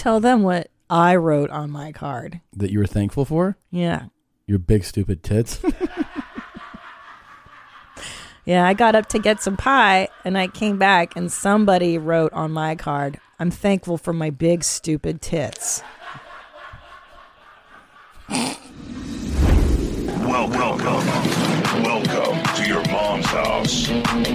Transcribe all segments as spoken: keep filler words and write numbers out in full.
tell them what I wrote on my card. That you were thankful for? Yeah. Your big stupid tits? Yeah, I got up to get some pie, and I came back, and somebody wrote on my card, I'm thankful for my big stupid tits. Well, welcome. Welcome to your mom's house.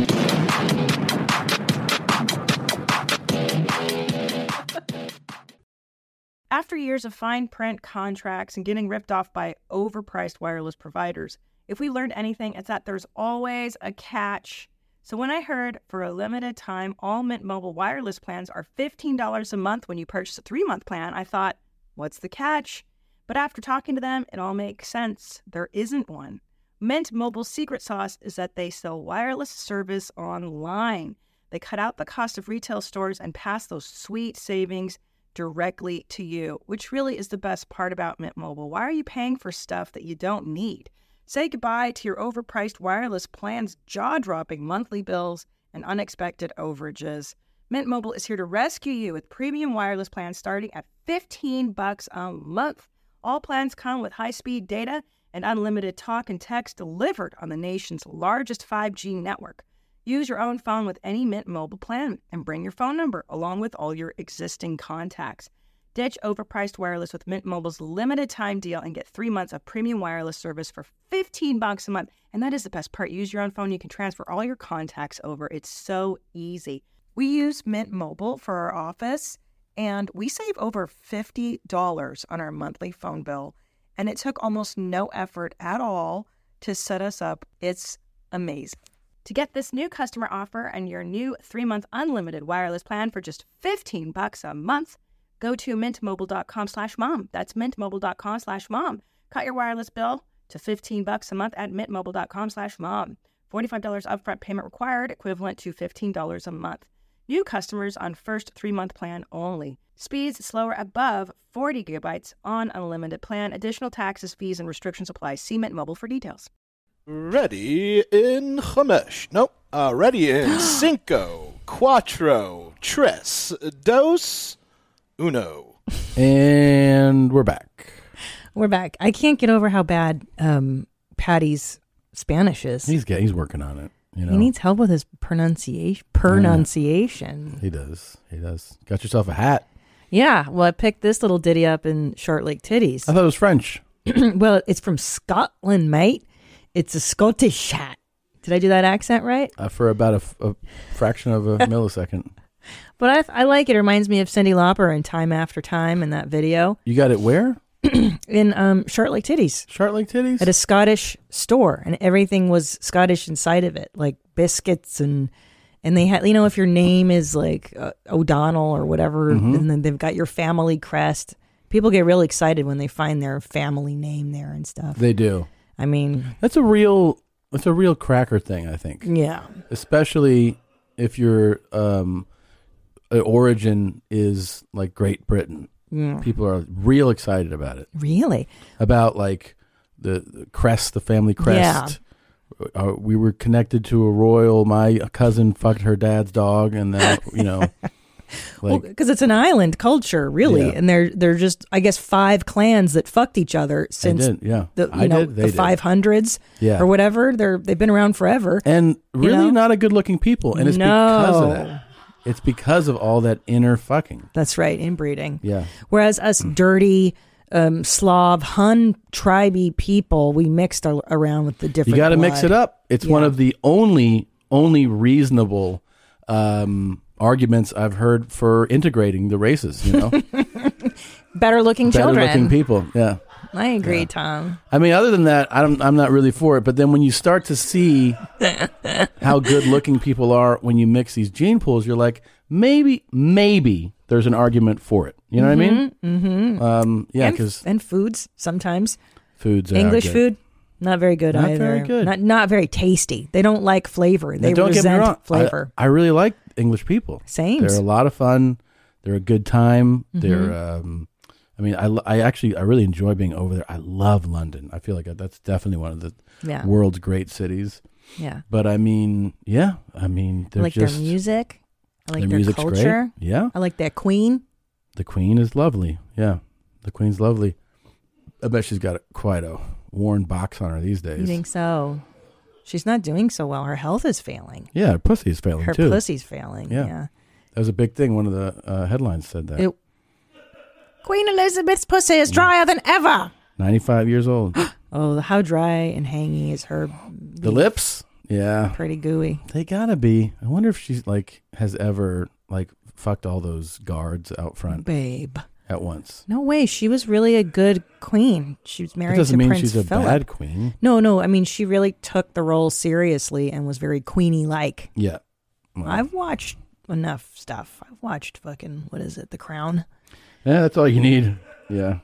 After years of fine print contracts and getting ripped off by overpriced wireless providers, if we learned anything, it's that there's always a catch. So when I heard for a limited time, all Mint Mobile wireless plans are fifteen dollars a month when you purchase a three-month plan, I thought, what's the catch? But after talking to them, it all makes sense. There isn't one. Mint Mobile's secret sauce is that they sell wireless service online. They cut out the cost of retail stores and pass those sweet savings directly to you, which really is the best part about Mint Mobile. Why are you paying for stuff that you don't need? Say goodbye to your overpriced wireless plans, jaw-dropping monthly bills, and unexpected overages. Mint Mobile is here to rescue you with premium wireless plans starting at fifteen bucks a month. All plans come with high-speed data and unlimited talk and text delivered on the nation's largest five G network. Use your own phone with any Mint Mobile plan and bring your phone number along with all your existing contacts. Ditch overpriced wireless with Mint Mobile's limited time deal and get three months of premium wireless service for fifteen bucks a month. And that is the best part. Use your own phone. You can transfer all your contacts over. It's so easy. We use Mint Mobile for our office, and we save over fifty dollars on our monthly phone bill. And it took almost no effort at all to set us up. It's amazing. To get this new customer offer and your new three-month unlimited wireless plan for just fifteen bucks a month, go to mintmobile.com slash mom. That's mintmobile.com slash mom. Cut your wireless bill to fifteen bucks a month at mintmobile.com slash mom. forty-five dollars upfront payment required, equivalent to fifteen dollars a month. New customers on first three-month plan only. Speeds slower above forty gigabytes on unlimited plan. Additional taxes, fees, and restrictions apply. See Mint Mobile for details. Ready in Chamesh. Nope. Uh, ready in Cinco, Cuatro, Tres, Dos, Uno. And we're back. We're back. I can't get over how bad um, Patty's Spanish is. He's get, he's working on it. You know? He needs help with his pronunciation. Pronunciation. Yeah, he does. He does. Got yourself a hat. Yeah. Well, I picked this little ditty up in Short Lake Titties. I thought it was French. Well, it's from Scotland, mate. It's a Scottish hat. Did I do that accent right? Uh, for about a, f- a fraction of a millisecond. But I, I like it. It reminds me of Cyndi Lauper in Time After Time in that video. You got it where? In um, Short Lake Titties. Short Lake Titties? At a Scottish store. And everything was Scottish inside of it. Like biscuits and... And they had, you know, if your name is like uh, O'Donnell or whatever, mm-hmm. and then they've got your family crest. People get really excited when they find their family name there and stuff. They do. I mean, that's a real, that's a real cracker thing, I think. Yeah. Especially if your um, origin is like Great Britain. Yeah. People are real excited about it. Really? About like the, the crest, the family crest. Yeah. Uh, we were connected to a royal. My cousin fucked her dad's dog, and then you know, like, well, because it's an island culture, really, yeah. and they're they're just, I guess, five clans that fucked each other since did, yeah. the you I know did, they the five hundreds, yeah. or whatever. They're they've been around forever, and really you know? not a good looking people, and it's no. because of that. It's because of all that inner fucking. That's right, inbreeding. Yeah. Whereas us mm. dirty. Um, Slav, Hun, tribey people, we mixed ar- around with the different. You got to blood. mix it up. It's yeah. one of the only only reasonable um, arguments I've heard for integrating the races. You know, better looking better children, better looking people. Yeah, I agree, yeah. Tom. I mean, other than that, I'm I'm not really for it. But then when you start to see how good looking people are when you mix these gene pools, you're like, maybe, maybe. There's an argument for it. You know mm-hmm, what I mean? Mm-hmm. Um, yeah, because and, and foods sometimes. Foods English are good. food not very good not either. Very good. Not not very tasty. They don't like flavor. They now, don't resent get me wrong. flavor. I, I really like English people. Same. They're a lot of fun. They're a good time. Mm-hmm. They're. Um, I mean, I, I actually I really enjoy being over there. I love London. I feel like that's definitely one of the yeah. world's great cities. Yeah. But I mean, yeah. I mean, they're I like just, their music. I like their, their music's culture. Great. Yeah. I like their queen. The Queen is lovely. Yeah, the Queen's lovely. I bet she's got quite a worn box on her these days. You think so? She's not doing so well. Her health is failing. Yeah, her pussy is failing Her too. pussy's failing. Yeah. Yeah. That was a big thing. One of the uh, headlines said that. It- Queen Elizabeth's pussy is drier than ever. ninety-five years old. Oh, how dry and hangy is her? The lips? Yeah. Pretty gooey. They gotta be. I wonder if she's like has ever like fucked all those guards out front Babe. at once. No way. She was really a good queen. She was That married doesn't to mean Prince she's a Philip. bad queen. No, no. I mean, she really took the role seriously and was very queenie-like. Yeah. Well, I've watched enough stuff. I've watched fucking, what is it, The Crown? yeah, that's all you need. Yeah.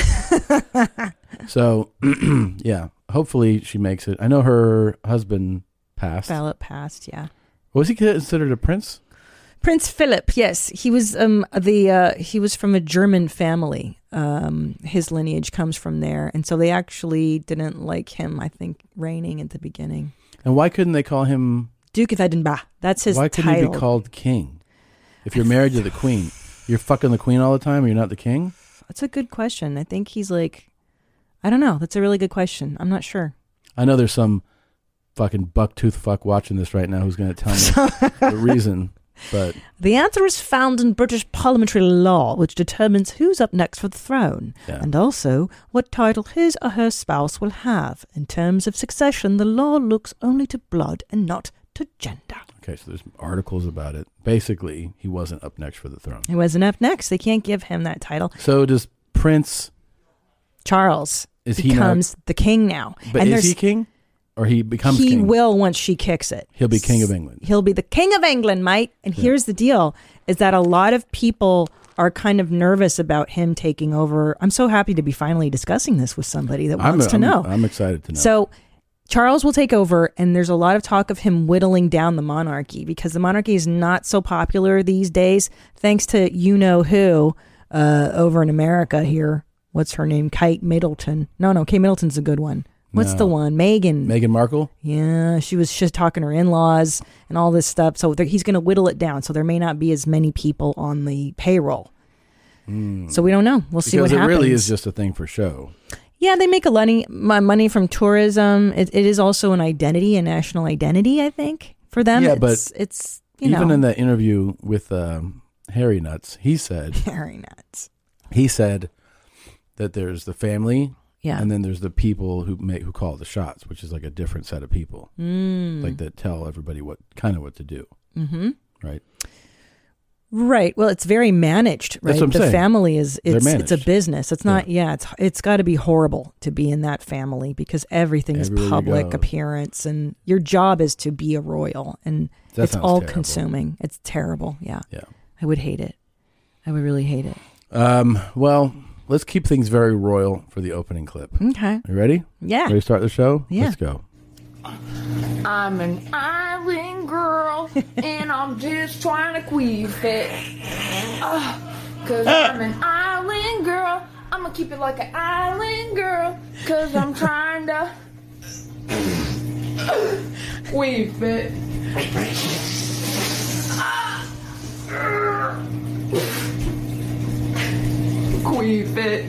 So, yeah. Hopefully she makes it. I know her husband passed. Philip passed, yeah. Was he considered a prince? Prince Philip, yes, he was um the uh, he was from a German family. Um, his lineage comes from there, and so they actually didn't like him. I think reigning at the beginning. And why couldn't they call him? Duke of Edinburgh. That's his Why couldn't title. he be called king? If you're married to the queen, you're fucking the queen all the time. Or you're not the king. That's a good question. I think he's like, I don't know. That's a really good question. I'm not sure. I know there's some fucking bucktooth fuck watching this right now who's going to tell me the reason. But The answer is found in British parliamentary law, which determines who's up next for the throne, Yeah. and also what title his or her spouse will have. In terms of succession, the law looks only to blood and not to gender. okay, so there's articles about it. Basically, he wasn't up next for the throne. He wasn't up next. They can't give him that title. So does Prince? Charles Is he not- becomes the king now. But and is there's- he king, or he becomes he king? will once she kicks it. He'll be king of England. He'll be the king of England, mate. And Yeah. here's the deal, is that a lot of people are kind of nervous about him taking over. I'm so happy to be finally discussing this with somebody that I'm, wants to I'm- know. I'm excited to know. So Charles will take over, and there's a lot of talk of him whittling down the monarchy because the monarchy is not so popular these days, thanks to you know who uh, over in America here. What's her name? Kate Middleton. No, no, Kate Middleton's a good one. What's No. the one? Meghan. Meghan Markle. Yeah, she was just talking to her in-laws and all this stuff. So there- he's going to whittle it down. So there may not be as many people on the payroll. So we don't know. We'll see what Because it happens. really is just a thing for show. Yeah, they make a money my money from tourism. It, it is also an identity, a national identity. I think for them. Yeah, it's, but it's you Even know in that interview with um, Harry Nuts, he said very nuts. he said that there's the family, Yeah, and then there's the people who make who call the shots, which is like a different set of people, mm. like that tell everybody what kind of what to do. mm-hmm. Right. Right. Well, it's very managed. Right. That's what I'm the saying. family is They're it's it's a managed. business. It's not. Yeah. It's it's got to be horrible to be in that family because everything Everywhere is you public go. appearance, and your job is to be a royal, and That it's sounds all terrible. consuming. It's terrible. Yeah. Yeah. I would hate it. I would really hate it. Um. Well, let's keep things very royal for the opening clip. Okay. You ready? Yeah. Ready to start the show? Yeah. Let's go. I'm an island girl, and I'm just trying to queef it. Uh, Cause I'm an island girl. I'm gonna keep it like an island girl. Cause I'm trying to queef it. Queef it.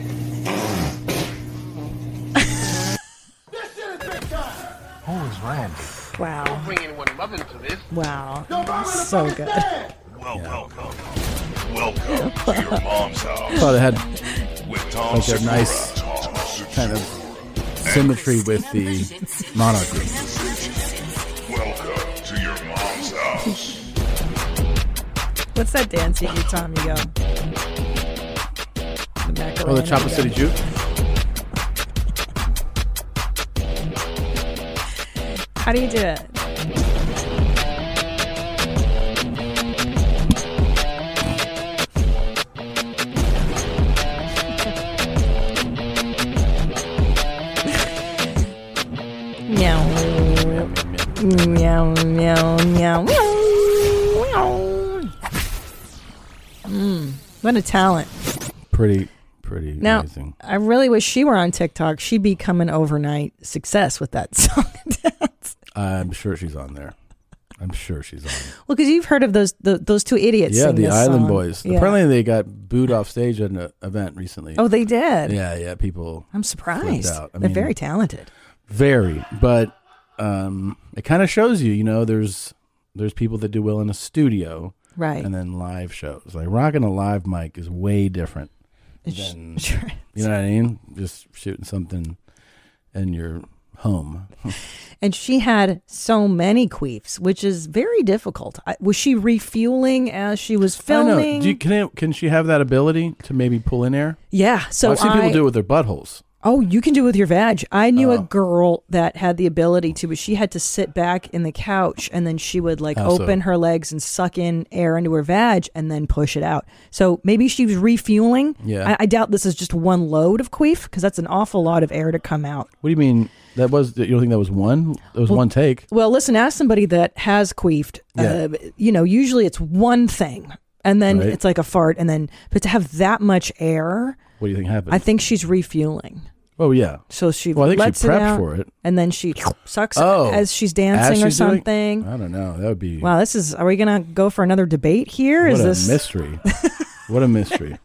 Wow. Bring anyone loving to this. Wow. So good. Well, welcome. Welcome to your mom's house Thought it had with Tom like a Segura. nice Tom Segura. kind of symmetry with the monarchy. Welcome to your mom's house. What's that dance you do, Tom? You go. The Macarena, Oh, the Chopper you go. City Juke. How do you do it? Meow. Meow, meow, meow, meow, meow. Mm, what a talent. Pretty, pretty Now, amazing. I really wish she were on TikTok. She'd become an overnight success with that song and dance. I'm sure she's on there. I'm sure she's on. Well, because you've heard of those the, those two idiots. Yeah, sing the this Island song. Boys. Yeah. Apparently, they got booed off stage at an event recently. Oh, they did. Yeah, yeah. People. I'm surprised. out. I They're mean- very talented. Very, but um, it kind of shows you. You know, there's there's people that do well in a studio, Right. and then live shows. Like rocking a live mic is way different It's- than sure. you know what I mean. Just shooting something in your home. And she had so many queefs, which is very difficult. I, was she refueling as she was I don't know. filming? Do you, can it, can she have that ability to maybe pull in air? Yeah. So I've seen I, people do it with their buttholes. Oh, you can do it with your vag. I knew a Oh. girl that had the ability to, but she had to sit back in the couch and then she would like How so? open her legs and suck in air into her vag and then push it out. So maybe she was refueling. Yeah. I, I doubt this is just one load of queef because that's an awful lot of air to come out. What do you mean? That was you don't think that was one? That was Well, one take. Well, listen, ask somebody that has queefed. Yeah. Uh, you know, usually it's one thing and then Right. it's like a fart and then, but to have that much air, What do you think happened? I think she's refueling. oh yeah. So she Well, I think lets she it prepped out, for it. and then she sucks Oh. as she's As dancing or she's doing- something. I don't know. That would be Wow, this is. Are we gonna go for another debate here? what Is a this mystery. What a mystery.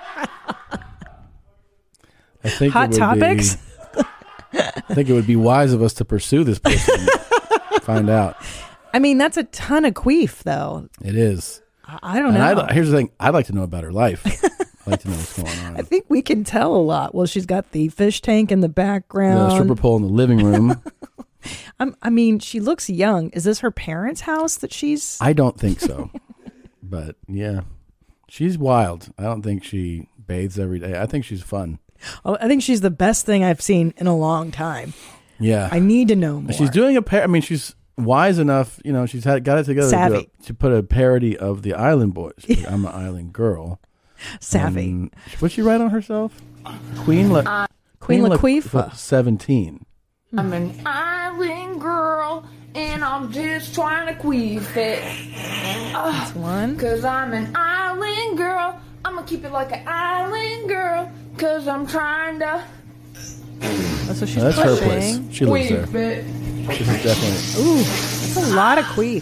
I think Hot it would Topics? Be, I think it would be wise of us to pursue this person. and find out. I mean, that's a ton of queef, though. It is. I I don't And know. I'd, here's the thing. I'd like to know about her life. I'd like to know what's going on. I think we can tell a lot. Well, she's got the fish tank in the The background. stripper pole in the living room. I'm, I mean, she looks young. Is this her parents' house that she's? I don't think so. But yeah, she's wild. I don't think she bathes every day. I think she's fun. Oh, I think she's the best thing I've seen in a long time. Yeah. I need to know more. She's doing a par- I mean, she's wise enough. You know, she's had got it together to, do Savvy. a- to put a parody of the Island Boys. Like, I'm an island girl. savvy. Um, what'd she write on herself? Queen La- Queen La- Laquifa. seventeen. I'm an island girl, and I'm just trying to queef it. That's one. Cause I'm an island girl. I'ma keep it like an island girl. Cause I'm trying to That's what she's That's her pushing. place. She lives there. queef it. This is definitely. Ooh, that's a lot of queef.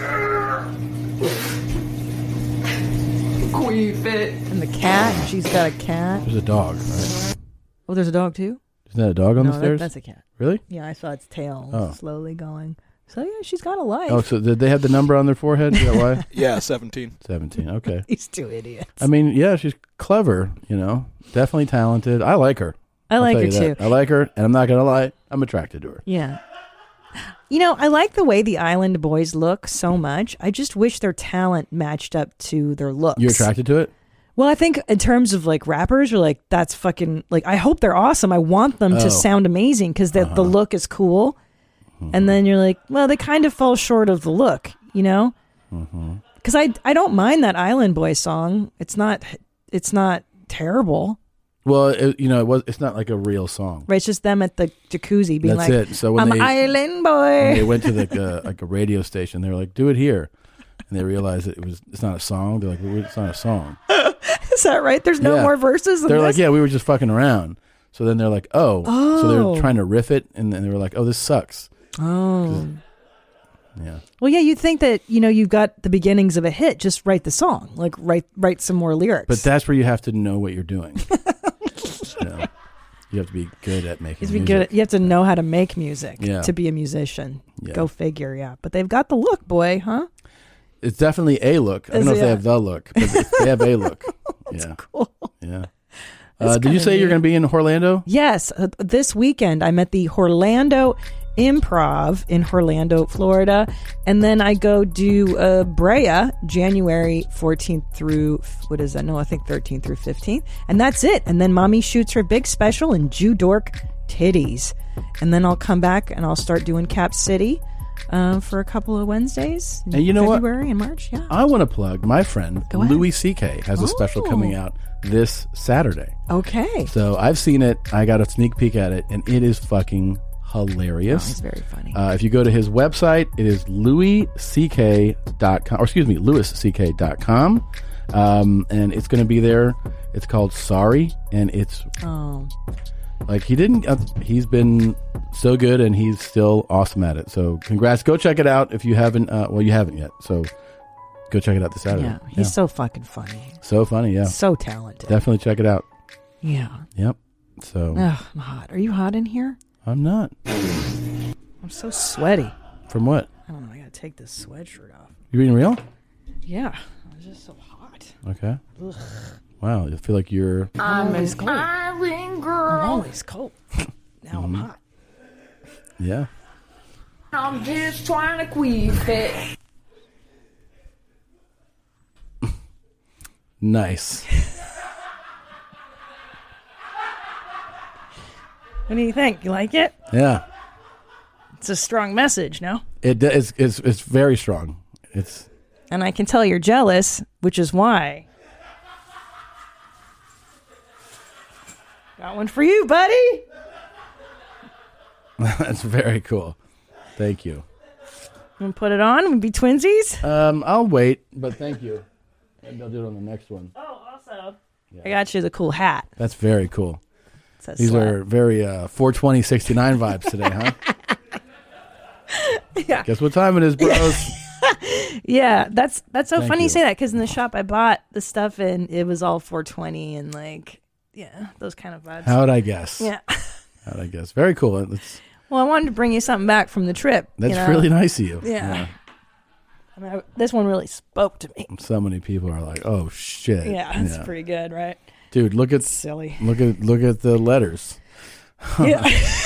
Queef it. And the cat. She's got a cat. There's a dog. Right? Oh, there's a dog too? Isn't that a dog on No, the that, stairs? that's a cat. Really? Yeah, I saw its tail Oh. slowly going. So yeah, she's got a life. Oh, so did they have the number on their forehead? Is that why? Yeah, seventeen. seventeen. Okay. These two idiots. I mean, yeah, she's clever. You know, definitely talented. I like her. I I'll like tell her you too. that. I like her, and I'm not gonna lie, I'm attracted to her. Yeah. You know, I like the way the Island Boys look so much. I just wish their talent matched up to their looks. You're attracted to it? Well, I think in terms of like rappers, you're like, that's fucking, like, I hope they're awesome. I want them Oh. to sound amazing because the, Uh-huh. the look is cool. Mm-hmm. And then you're like, well, they kind of fall short of the look, you know? Mm-hmm. Because I, I don't mind that Island Boy song. It's not, it's not terrible. Well, it, you know, it was. It's not like a real song. Right? It's just them at the jacuzzi being That's like, it. So when I'm they Island when they Boy. went to like a, like a radio station, they were like, "Do it here," and they realized that it was. It's not a song. They're like, well, "It's not a song." Is that right? There's no Yeah. more verses than They're this? like, "Yeah, we were just fucking around." So then they're like, "Oh," so Oh. they're trying to riff it, and then they were like, "Oh, this sucks." Oh. Yeah. Well, yeah, you'd think that, you know, you've got the beginnings of a hit. Just write the song. Like, write write some more lyrics. But that's where you have to know what you're doing. you know, you have to be good at making You have to be music. good at- you have to know how to make music Yeah. to be a musician. Yeah. Go figure, yeah. But they've got the look, boy, huh? It's definitely a look. I don't Is know it- if they have the look, but they have a look. yeah. Cool. Yeah. That's Uh, did you kinda say you're neat. going to be in Orlando? Yes, uh, this weekend I'm at the Orlando Improv in Orlando, Florida, and then I go do uh, Brea January fourteenth through what is that? No, I think thirteenth through fifteenth, and that's it. And then Mommy shoots her big special in Jew Dork Titties, and then I'll come back and I'll start doing Cap City uh, for a couple of Wednesdays. In And you know what? February and March, yeah. I want to plug my friend Go ahead. Louis C K has a special Oh. coming out this Saturday. Okay, So I've seen it. I got a sneak peek at it, and it is fucking hilarious. it's very funny. Uh, if you go to his website, it is louis c k dot com, or excuse me, louis c k dot com. Um, and it's going to be there. It's called Sorry, and it's oh, Like he didn't. Uh, he's been so good, and he's still awesome at it. So congrats. Go check it out if you haven't. Uh, well, you haven't yet. So go check it out this Saturday. Yeah, he's so fucking funny. So funny. Yeah. So talented. Definitely check it out. Yeah. Yep. So. Ugh, I'm hot. Are you hot in here? I'm not. I'm so sweaty. From what? I don't know. I gotta take this sweatshirt off. You being real? Yeah. It's just so hot. Okay. Ugh. Wow. You feel like you're. I'm always an cold. island girl. I'm always cold. Now I'm hot. Yeah. I'm just trying to queef it. Nice. What do you think? You like it? Yeah. It's a strong message, no? It is. It's, it's very strong. It's. And I can tell you're jealous, which is why. Got one for you, buddy. That's very cool. Thank you. You want to put it on? We'll be twinsies? Um, I'll wait, but thank you. Maybe I'll do it on the next one. Oh, also. I got you the cool hat. That's very cool. It says These slap. are very uh, four twenty sixty-nine vibes today, huh? Yeah. Guess what time it is, bros? Yeah, that's that's so Thank funny you. you say that, because in the shop I bought the stuff and it was all four twenty and like, yeah, those kind of vibes. How'd I guess? Yeah. How'd I guess? Very cool. It's, Well, I wanted to bring you something back from the trip. that's you know? really nice of you. Yeah. I mean, I, this one really spoke to me. So many people are like, "Oh shit!" Yeah, it's pretty good, right? Dude, look at Silly. look at look at the letters. Yeah.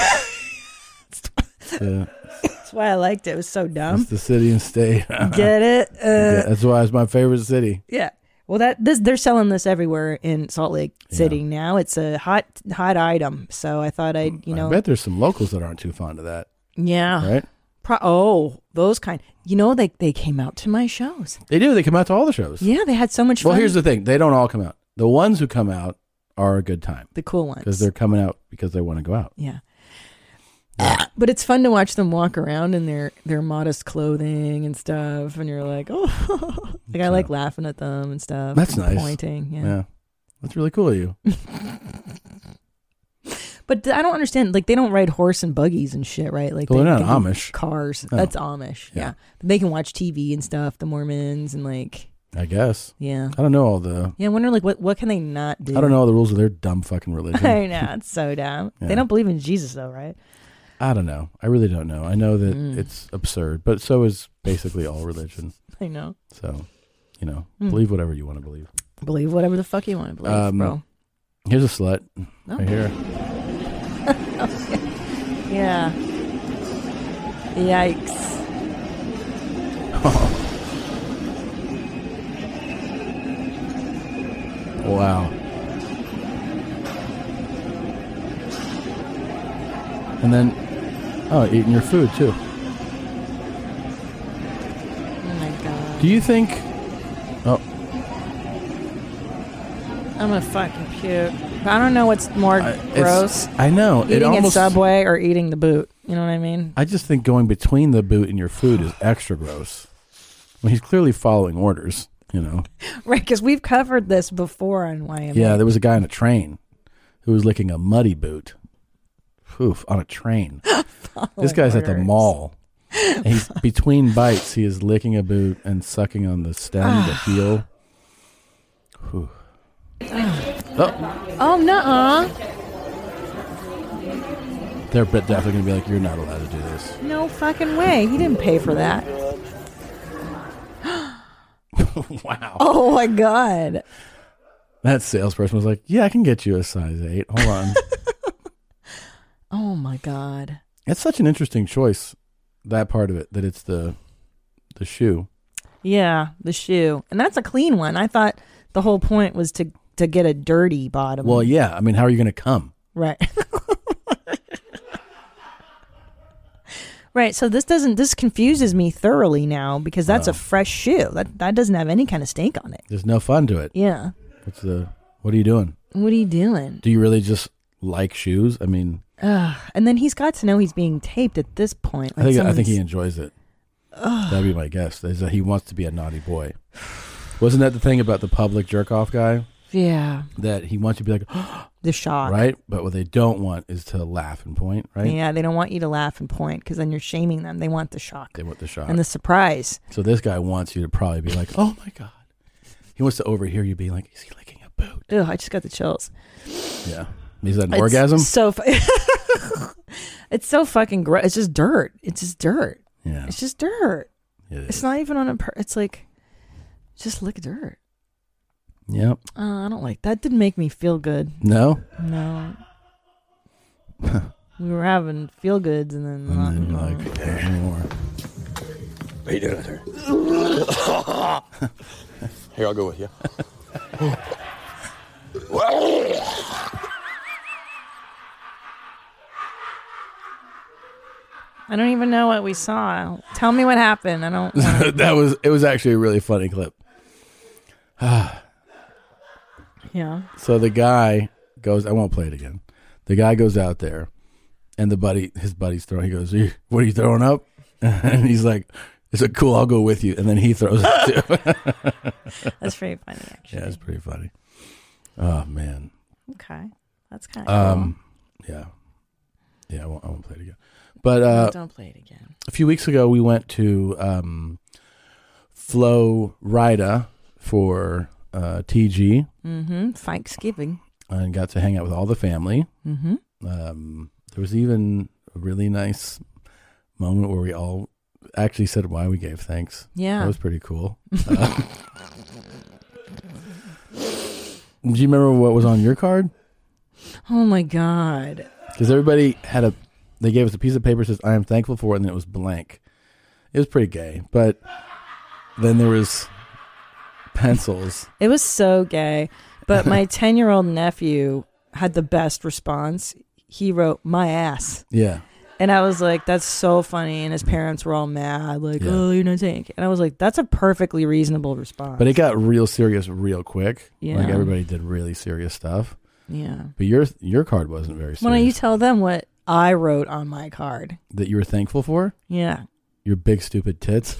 Uh, That's why I liked it. It was so dumb. it's the city and state. Get it? Uh, Yeah, that's why it's my favorite city. Yeah. Well, that this they're selling this everywhere in Salt Lake City now. It's a hot hot item. So I thought I'd, you know. I bet there's some locals that aren't too fond of that, Yeah. right? Pro- oh, those kind. You know, they they came out to my shows. They do. They come out to all the shows. Yeah, they had so much fun. Well, here's the thing: they don't all come out. The ones who come out are a good time the cool ones. because they're coming out because they want to go out. Yeah. But it's fun to watch them walk around in their, their modest clothing and stuff, and you're like, oh, like I like laughing at them and stuff. That's and nice. Pointing, yeah. Yeah, that's really cool of you. But th- I don't understand. Like they don't ride horse and buggies and shit, right? Like Well, they, they're they not do Amish. cars. No. That's Amish. Yeah. Yeah. They can watch T V and stuff. The Mormons and like, I guess. yeah, I don't know all the. yeah. I wonder like what what can they not do? I don't know all the rules of their dumb fucking religion. I know, it's so dumb. Yeah. They don't believe in Jesus though, right? I don't know. I really don't know. I know that Mm. it's absurd, but so is basically all religion. I know. So, you know, Mm. believe whatever you want to believe. Believe whatever the fuck you want to believe, Um, bro. Here's a slut Oh. right here. Yeah. Yikes. Wow. And then, oh, eating your food too. Oh my god. Do you think? Oh, I'm gonna fucking puke. I don't know what's more I- it's- gross. I know. Eating it almost. at Subway or eating the boot. You know what I mean? I just think going between the boot and your food is extra gross. Well, he's clearly following orders. You know. Right, because we've covered this before on Y M A. Yeah, there was a guy on a train who was licking a muddy boot. Oof, on a train. This guy's at the orders. mall. And he's between bites. He is licking a boot and sucking on the stem, the heel. Whew. Oh, Oh, nuh-uh. they're definitely going to be like, you're not allowed to do this. No fucking way. He didn't pay for that. Wow. Oh, my God. That salesperson was like, yeah, I can get you a size eight. Hold on. Oh, my God. It's such an interesting choice, that part of it, that it's the the shoe. Yeah, the shoe. And that's a clean one. I thought the whole point was to, to get a dirty bottom. Well, yeah. I mean, how are you going to come? Right. Right. So this doesn't, this confuses me thoroughly now because that's Oh. a fresh shoe. That that doesn't have any kind of stink on it. There's no fun to it. Yeah. What's the? What are you doing? What are you doing? Do you really just like shoes? I mean, Ugh. And then he's got to know he's being taped at this point. I think I think he someone's- enjoys it. That'd be my guess. Is that he wants to be a naughty boy. Wasn't that the thing about the public jerk off guy? Yeah. that he wants you to be like, oh, The shock. right? But what they don't want is to laugh and point, right? Yeah, they don't want you to laugh and point because then you're shaming them. They want the shock They want the shock. and the surprise. So this guy wants you to probably be like, oh my God. He wants to overhear you being like, is he licking a boot? Ugh, I just got the chills. Yeah. Is that an It's orgasm? So fu- it's so fucking gross. It's just dirt. It's just dirt. Yeah. It's just dirt. It It's is. not even on a. Per- it's like, just lick dirt. Yep. Uh, I don't like that. Didn't make me feel good. No? No. We were having feel goods and then. And then you're uh, like, "Hey, anymore. What are you doing out there? Here, I'll go with you. I don't even know what we saw. Tell me what happened. I don't. wanna- That was, it was actually a really funny clip. yeah. So the guy goes, I won't play it again. The guy goes out there and the buddy, his buddy's throwing, he goes, "You- what are you throwing up?" And he's like, "Is it cool? I'll go with you." And then he throws it too. That's pretty funny, actually. Yeah, it's pretty funny. Oh, man. Okay. That's kind of Um, yeah. Yeah, I won't, I won't play it again. But cool. uh, Don't play it again. a few weeks ago, we went to um, Florida for uh, T G Mm-hmm. Thanksgiving. and got to hang out with all the family. Mm-hmm. Um, there was even a really nice moment where we all actually said why we gave thanks. Yeah. That was pretty cool. Uh, do you remember what was on your card? Oh my God. Because everybody had a, they gave us a piece of paper that says, "I am thankful for," and then it was blank. It was pretty gay. But then there was pencils. It was so gay. But my ten-year-old nephew had the best response. He wrote, "My ass." Yeah. And I was like, that's so funny. And his parents were all mad, like, Yeah. "Oh, you're not saying." And I was like, that's a perfectly reasonable response. But it got real serious real quick. Yeah. Like everybody did really serious stuff. yeah. But your your card wasn't very serious. Why don't you tell them what I wrote on my card? That you were thankful for? Yeah. Your big stupid tits.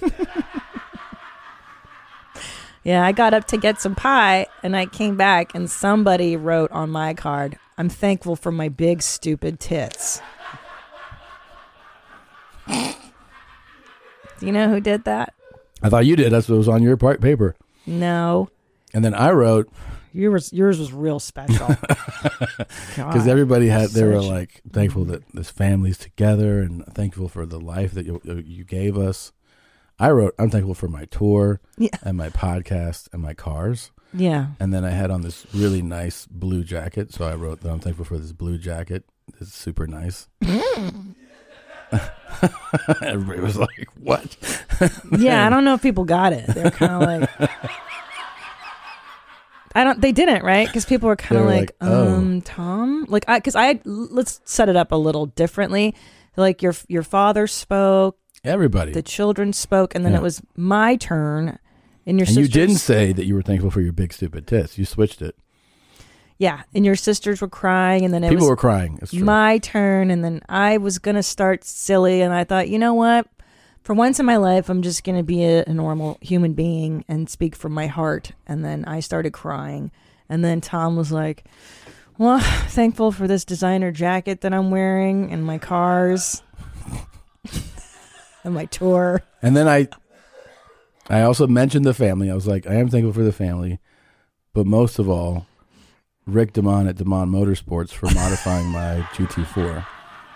Yeah, I got up to get some pie and I came back and somebody wrote on my card, "I'm thankful for my big stupid tits." Do you know who did that? I thought you did. That's what was on your part paper. No. And then I wrote, Yours, yours was real special. because everybody had, they were Such- like thankful that this family's together and thankful for the life that you, you gave us. I wrote, "I'm thankful for my tour Yeah. and my podcast and my cars." Yeah. And then I had on this really nice blue jacket. So I wrote that I'm thankful for this blue jacket. It's super nice. Everybody was like, "What?" Yeah, I don't know if people got it. They're kind of like, I don't. They didn't, right? Because people were kind They of were like, like, oh. um, Tom, like, I, because I had, let's set it up a little differently. Like your your father spoke, Everybody. the children spoke, and then Yeah. it was my turn. And your and you sisters, didn't say that you were thankful for your big stupid tits. You switched it. yeah. And your sisters were crying, and then it People was were crying. It's true. my turn, and then I was gonna start silly, and I thought, you know what? For once in my life, I'm just gonna be a, a normal human being and speak from my heart. And then I started crying, and then Tom was like, "Well, thankful for this designer jacket that I'm wearing, and my cars, and my tour." And then I, I also mentioned the family. I was like, I am thankful for the family, but most of all, Rick Damon at Damon Motorsports for modifying my G T four.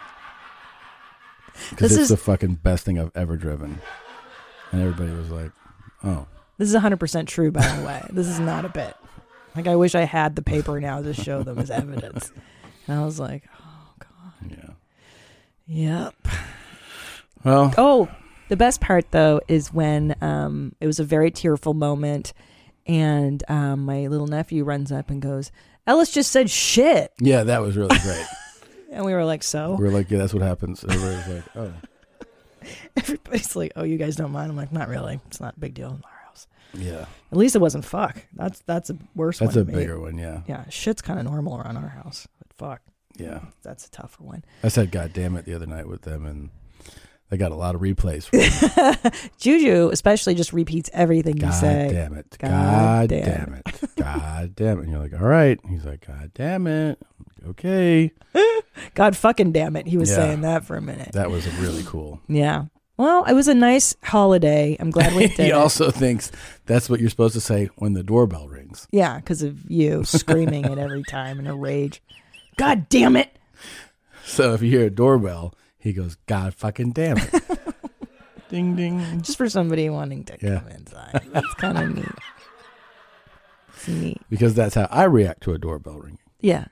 Because This it's is- the fucking best thing I've ever driven. And everybody was like, "Oh." This is one hundred percent true, by the way. This is not a bit. Like, I wish I had the paper now to show them as evidence. And I was like, oh, God. Yeah. Yep. Well, Oh, the best part, though, is when um, it was a very tearful moment. And um, my little nephew runs up and goes, "Ellis just said shit." yeah, that was really great. And we were like, so? We were like, yeah, that's what happens. Everybody was like, oh. Everybody's like, "Oh, you guys don't mind?" I'm like, not really. It's not a big deal in our house. Yeah. At least it wasn't fuck. That's that's a worse That's one. a to me. bigger one, yeah. Yeah, shit's kind of normal around our house. But fuck, Yeah. that's a tougher one. I said, "God damn it," the other night with them, and They got a lot of replays. For Juju especially just repeats everything you God say. damn it. God God, damn damn it. God damn it. And you're like, all right. He's like, God damn it. Okay. God fucking damn it. He was Yeah. saying that for a minute. That was really cool. Yeah. Well, it was a nice holiday. I'm glad we did He it. also thinks that's what you're supposed to say when the doorbell rings. Yeah, because of you screaming it every time in a rage. God damn it. So if you hear a doorbell, he goes, God fucking damn it. Ding, ding. Just for somebody wanting to Yeah. come inside. That's kind of neat. It's neat. Because that's how I react to a doorbell ringing. Yeah.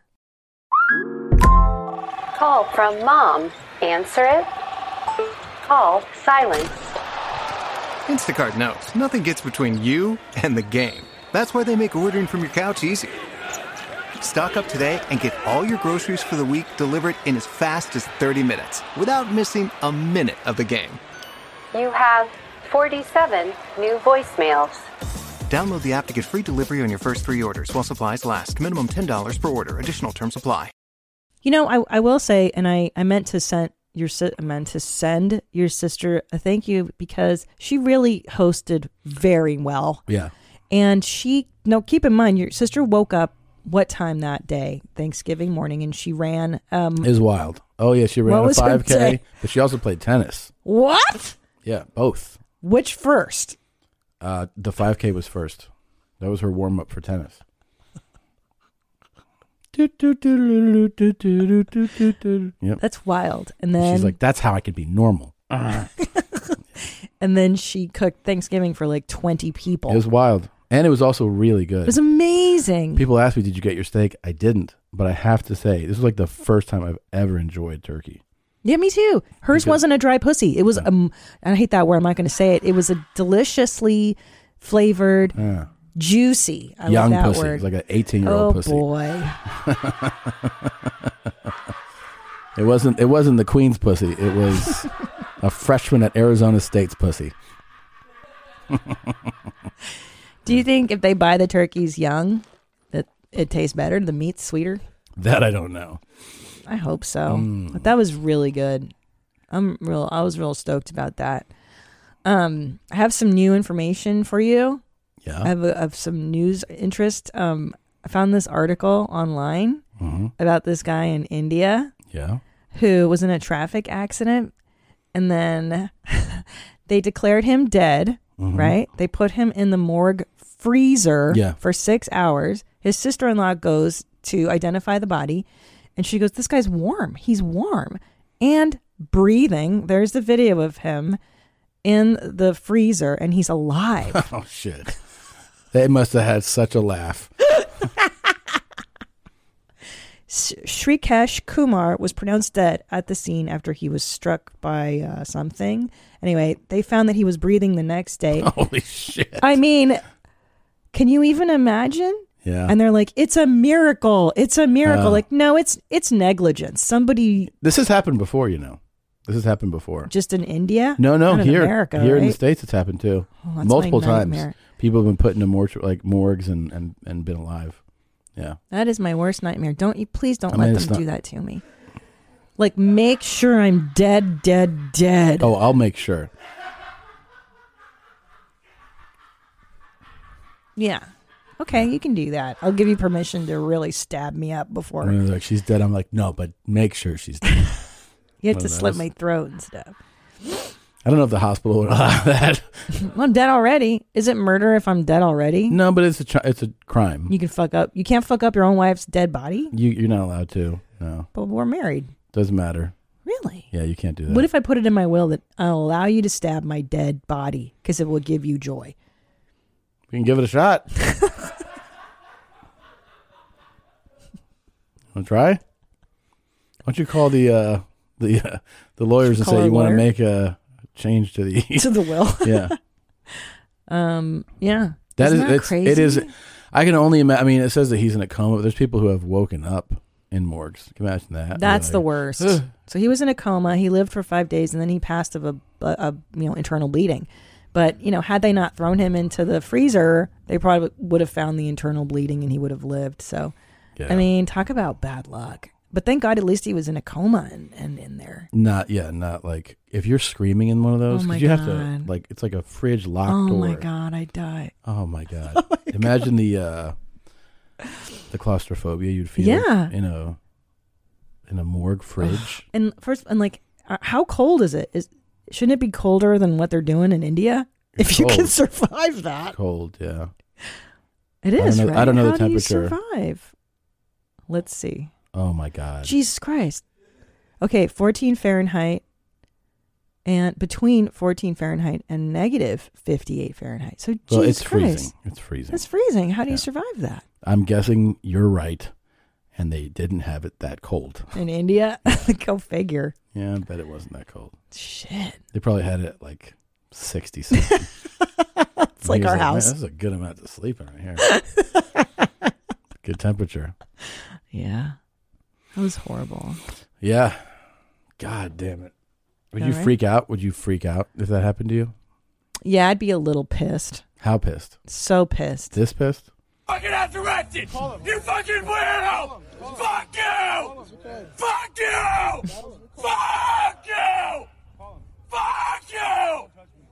Call from mom. Answer it. Call silence. Instacart knows nothing gets between you and the game. That's why they make ordering from your couch easy. Stock up today and get all your groceries for the week delivered in as fast as thirty minutes without missing a minute of the game. You have forty-seven new voicemails. Download the app to get free delivery on your first three orders while supplies last. Minimum ten dollars per order. Additional terms apply. You know, I I will say, and I, I meant to send your si- I meant to send your sister a thank you because she really hosted very well. Yeah. And she, no, keep in mind, your sister woke up what time that day, Thanksgiving morning, and she ran. Um, Is wild. Oh, yeah. She ran What a was her five K, day? but she also played tennis. what? Yeah, both. Which first? Uh, the five K was first. That was her warm up for tennis. Yep. That's wild. And then She's like, that's how I could be normal. and then she cooked Thanksgiving for like twenty people. It was wild. And it was also really good. It was amazing. People ask me, did you get your steak? I didn't. But I have to say, this was like the first time I've ever enjoyed turkey. Yeah, me too. Hers Because- wasn't a dry pussy. It was, um, and I hate that word. I'm not going to say it. It was a deliciously flavored, Yeah. juicy. I Young love that pussy. word. It was like an eighteen-year-old oh, pussy. boy. It wasn't. It wasn't the Queen's pussy. It was a freshman at Arizona State's pussy. Do you think if they buy the turkeys young, that it tastes better? The meat's sweeter? That I don't know. I hope so. Mm. But that was really good. I'm real. I was real stoked about that. Um, I have some new information for you. Yeah. I have, a, have some news interest. Um, I found this article online Mhm. about this guy in India Yeah. who was in a traffic accident, and then they declared him dead. Mhm. Right? They put him in the morgue freezer Yeah. for six hours. His sister-in-law goes to identify the body, and she goes, "This guy's warm. He's warm and breathing." There's the video of him in the freezer, and he's alive. Oh shit! They must have had such a laugh. S- Shrikesh Kumar was pronounced dead at the scene after he was struck by uh, something. Anyway, they found that he was breathing the next day. Holy shit! I mean, can you even imagine? Yeah. And they're like, "It's a miracle. It's a miracle." Uh. Like, no, it's it's negligence. Somebody This has happened before, you know. This has happened before. just in India? No, no, Not in here, America, here in the right? States, it's happened too. Oh, that's Multiple my times, nightmare. people have been put into mortu- like morgues and, and, and been alive. Yeah. That is my worst nightmare. Don't you please don't I let mean, them it's not- do that to me. Like, make sure I'm dead, dead, dead. Oh, I'll make sure. Yeah. Okay, you can do that. I'll give you permission to really stab me up before When they're like, she's dead. I'm like, no, but make sure she's dead. you have one to of slit those. my throat and stuff. I don't know if the hospital would allow that. Well, I'm dead already. Is it murder if I'm dead already? No, but it's a ch- it's a crime. You can fuck up. You can't fuck up your own wife's dead body. You you're not allowed to. No, But we're married. doesn't matter. Really? Yeah, you can't do that. What if I put it in my will that I'll allow you to stab my dead body because it will give you joy? We can give it a shot. Want to try? Why don't you call the uh, the uh, the lawyers and Call say our you want to lawyer? make a change to the To the will. yeah. Um. Yeah. That Isn't is that it's, crazy? it is. I can only imagine. I mean, it says that he's in a coma. But there's people who have woken up in morgues. Can you imagine that? That's They're the like, worst. "Ugh." So he was in a coma. He lived for five days, and then he passed of a, a, a you know internal bleeding. But you know, had they not thrown him into the freezer, they probably would have found the internal bleeding, and he would have lived. So, Yeah. I mean, talk about bad luck. But thank God, at least he was in a coma and, and in there. Not yeah, not like if you're screaming in one of those, Oh my you have to God. like it's like a fridge locked Oh door. my God, I die. Oh my God! Imagine the uh, the claustrophobia you'd feel. Yeah. in a in a morgue fridge. And first, and like, uh, how cold is it? Is shouldn't it be colder than what they're doing in India? It's if you can cold. survive that, Cold, yeah. it I don't is. know- right? I don't know the How do you temperature. survive? Let's see. Oh my God! Jesus Christ. Okay, fourteen Fahrenheit, and between fourteen Fahrenheit and negative fifty-eight Fahrenheit. So Well, Jesus it's Christ, freezing. It's freezing. It's freezing. How do Yeah. you survive that I'm guessing you're right, and they didn't have it that cold. in India? Go figure. Yeah, I bet it wasn't that cold. Shit. They probably had it at like sixty something. It's like our "Man, house. this is a good amount to sleep in right here. Good temperature. Yeah, that was horrible. Yeah. God damn it. Would All you right. freak out? Would you freak out if that happened to you? Yeah, I'd be a little pissed. How pissed? So pissed. This pissed? Fucking as directed! You fucking weirdo! Fuck you! Fuck you! Fuck you! Fuck you!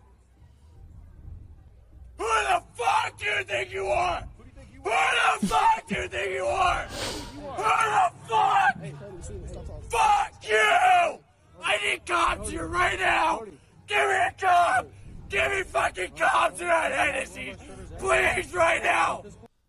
Who the fuck do you think you are? Who the fuck do you think you are? Who the fuck? Fuck you! I need cops here right now! Give me a cop! Give me fucking cops in that Hennessy! Please, right now!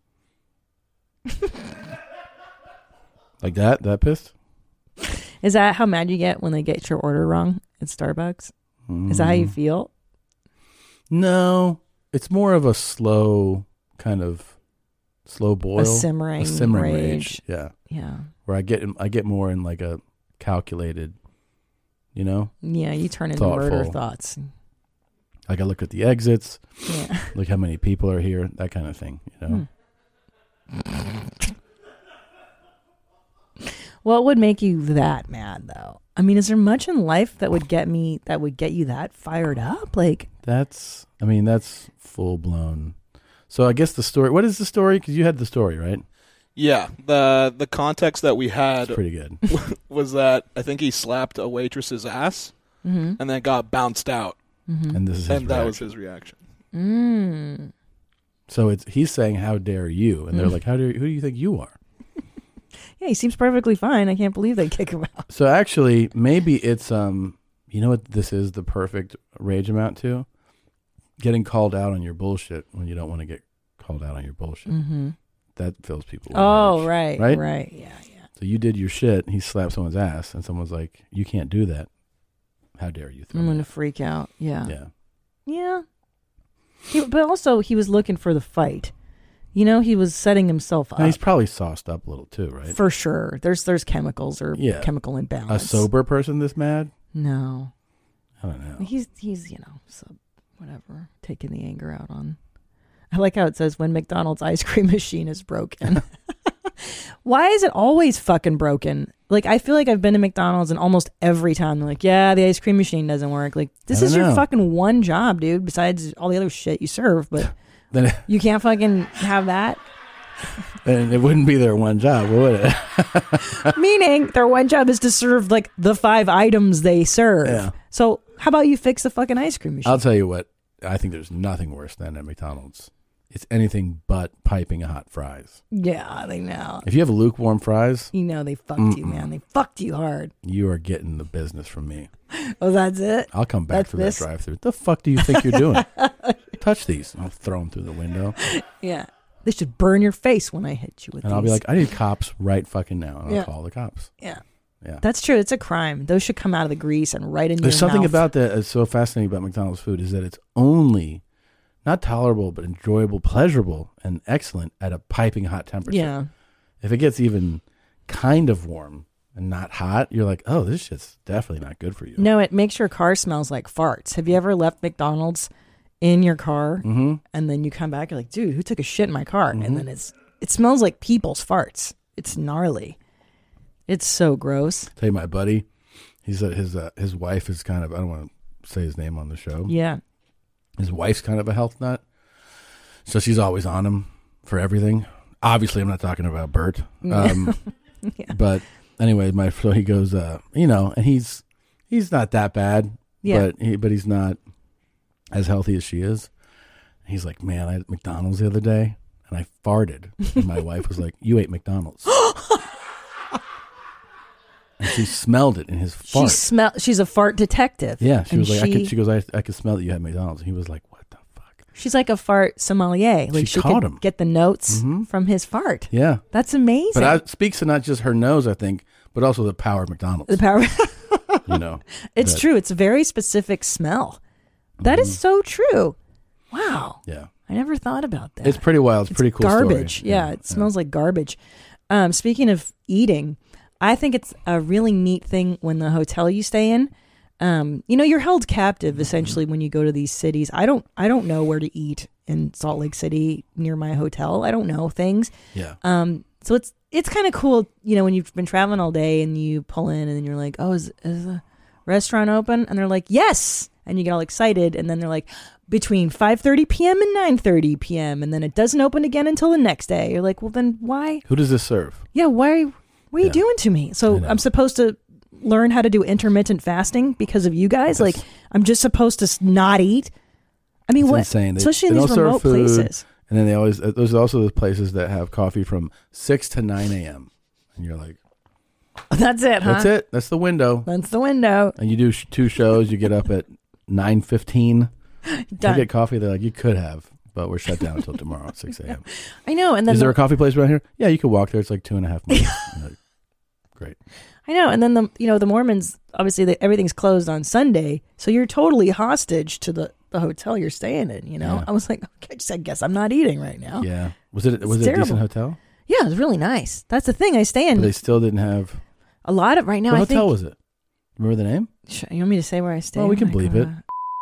Like that? That pissed? Is that how mad you get when they get your order wrong at Starbucks? Is that how you Mm. feel? No. It's more of a slow kind of slow boil. A simmering a simmering rage. rage. Yeah. Yeah. Where I get I get more in like a calculated, you know? Yeah, you turn into murder thoughtful. thoughts. Like I look at the exits. Yeah. Look how many people are here, that kind of thing, you know? What would make you that mad, though? I mean, is there much in life that would get me, that would get you that fired up? Like, That's, I mean, that's full blown. So I guess the story, what is the story? Because you had the story, right? Yeah, the the context that we had It's pretty good. was that I think he slapped a waitress's ass Mhm. and then got bounced out. Mhm. And this is his and that was reaction. his reaction. mm. So it's he's saying, "How dare you?" And they're Mm. like, "How dare? Who do you think you are?" Yeah, he seems perfectly fine. I can't believe they kick him out. So actually, maybe it's um, you know what this is the perfect rage amount to? Getting called out on your bullshit when you don't want to get called out on your bullshit. Mhm. That fills people. with Oh, rage, right, right, right, yeah, yeah. So you did your shit. He slapped someone's ass, and someone's like, "You can't do that. How dare you?" Throw I'm me going to out?" freak out. Yeah. Yeah. Yeah. He, but also, he was looking for the fight. You know, he was setting himself up. Now, he's probably sauced up a little too, right? For sure. There's there's chemicals or Yeah. chemical A imbalance. sober person this mad? No. I don't know. He's he's you know so whatever, taking the anger out on. I like how it says when McDonald's ice cream machine is broken. Why is it always fucking broken? Like, I feel like I've been to McDonald's and almost every time they're like, yeah, the ice cream machine doesn't work. Like, this I is don't your know. fucking one job, dude, besides all the other shit you serve. But Then you can't fucking have that. then it wouldn't be their one job, would it? Meaning their one job is to serve like the five items they serve. Yeah. So how about you fix the fucking ice cream machine? I'll tell you what. I think there's nothing worse than at McDonald's. It's anything but piping hot fries. Yeah, they know. If you have lukewarm fries, You know they fucked you, Mm-mm. man. They fucked you hard. you are getting the business from me. Oh, that's it? I'll come back That's through this? that drive-through. What the fuck do you think you're doing? Touch these. I'll throw them through the window. Yeah. They should burn your face when I hit you with And these. I'll be like, I need cops right fucking now. And Yeah. I'll call the cops. Yeah. Yeah. That's true. It's a crime. Those should come out of the grease and right in There's your something mouth. about that that's so fascinating about McDonald's food is that it's only not tolerable, but enjoyable, pleasurable, and excellent at a piping hot temperature. Yeah. If it gets even kind of warm and not hot, you're like, oh, this shit's definitely not good for you. No, it makes your car smells like farts. Have you ever left McDonald's in your car Mm-hmm. and then you come back, you're like, dude, who took a shit in my car? Mhm. And then it's it smells like people's farts. It's gnarly. It's so gross. Tell you, my buddy, he's uh, his uh, his wife is kind of, I don't want to say his name on the show. Yeah. His wife's kind of a health nut, so she's always on him for everything. Obviously, I'm not talking about Bert, Yeah. um, Yeah. but anyway, my so he goes, uh, you know, and he's he's not that bad, Yeah. but he, but he's not as healthy as she is. He's like, man, I had McDonald's the other day, and I farted. And my wife was like, you ate McDonald's. And she smelled it in his fart. She smell. She's a fart detective. Yeah, she And was like, I she- could. She goes, I, I could smell that you had McDonald's. And he was like, what the fuck? She's like a fart sommelier. Like She she, caught could him. get the notes Mhm. from his fart. Yeah, That's amazing. but it speaks to not just her nose, I think, but also the power of McDonald's. the power. You know, It's that- true. It's a very specific smell. That is so true. Wow. Yeah, I never thought about that. it's pretty wild. It's, pretty cool. story. Garbage. Yeah, it smells like garbage. Um, speaking of eating, I think it's a really neat thing when the hotel you stay in, um, you know, you're held captive essentially when you go to these cities. I don't, I don't know where to eat in Salt Lake City near my hotel. I don't know things. Yeah. Um, so it's it's kind of cool, you know, when you've been traveling all day and you pull in and then you're like, oh, is is the restaurant open? And they're like, yes, and you get all excited, and then they're like, between five thirty p.m. and nine thirty p.m. and then it doesn't open again until the next day. You're like, well, then why? Who does this serve? Yeah, why? What are you Yeah. doing to me? So I'm supposed to learn how to do intermittent fasting because of you guys? Like, I'm just supposed to s- not eat? I mean, It's what? insane. They, Especially in they these don't serve remote food, places. and then they always uh, those are also the places that have coffee from six to nine a.m. And you're like, That's it, huh? that's it. That's the window. That's the window. And you do sh- two shows. You get up at nine fifteen. You Done. get coffee. They're like, you could have, but we're shut down until tomorrow at six a.m. I know. And then Is the, there a coffee place around here? Yeah, you could walk there. It's like two and a half miles. I'm like, great. I know. And then the you know the Mormons obviously the, everything's closed on Sunday, so you're totally hostage to the, the hotel you're staying in. You know, Yeah. I was like, okay, just, I guess I'm not eating right now. Yeah. Was it was It's it a decent terrible. hotel? Yeah, it was really nice. That's the thing. I stay in But they still didn't have. a lot of right now. What I hotel think. was it? Remember the name? Sh- You want me to say where I stay? Well, we Oh can my bleep it. God.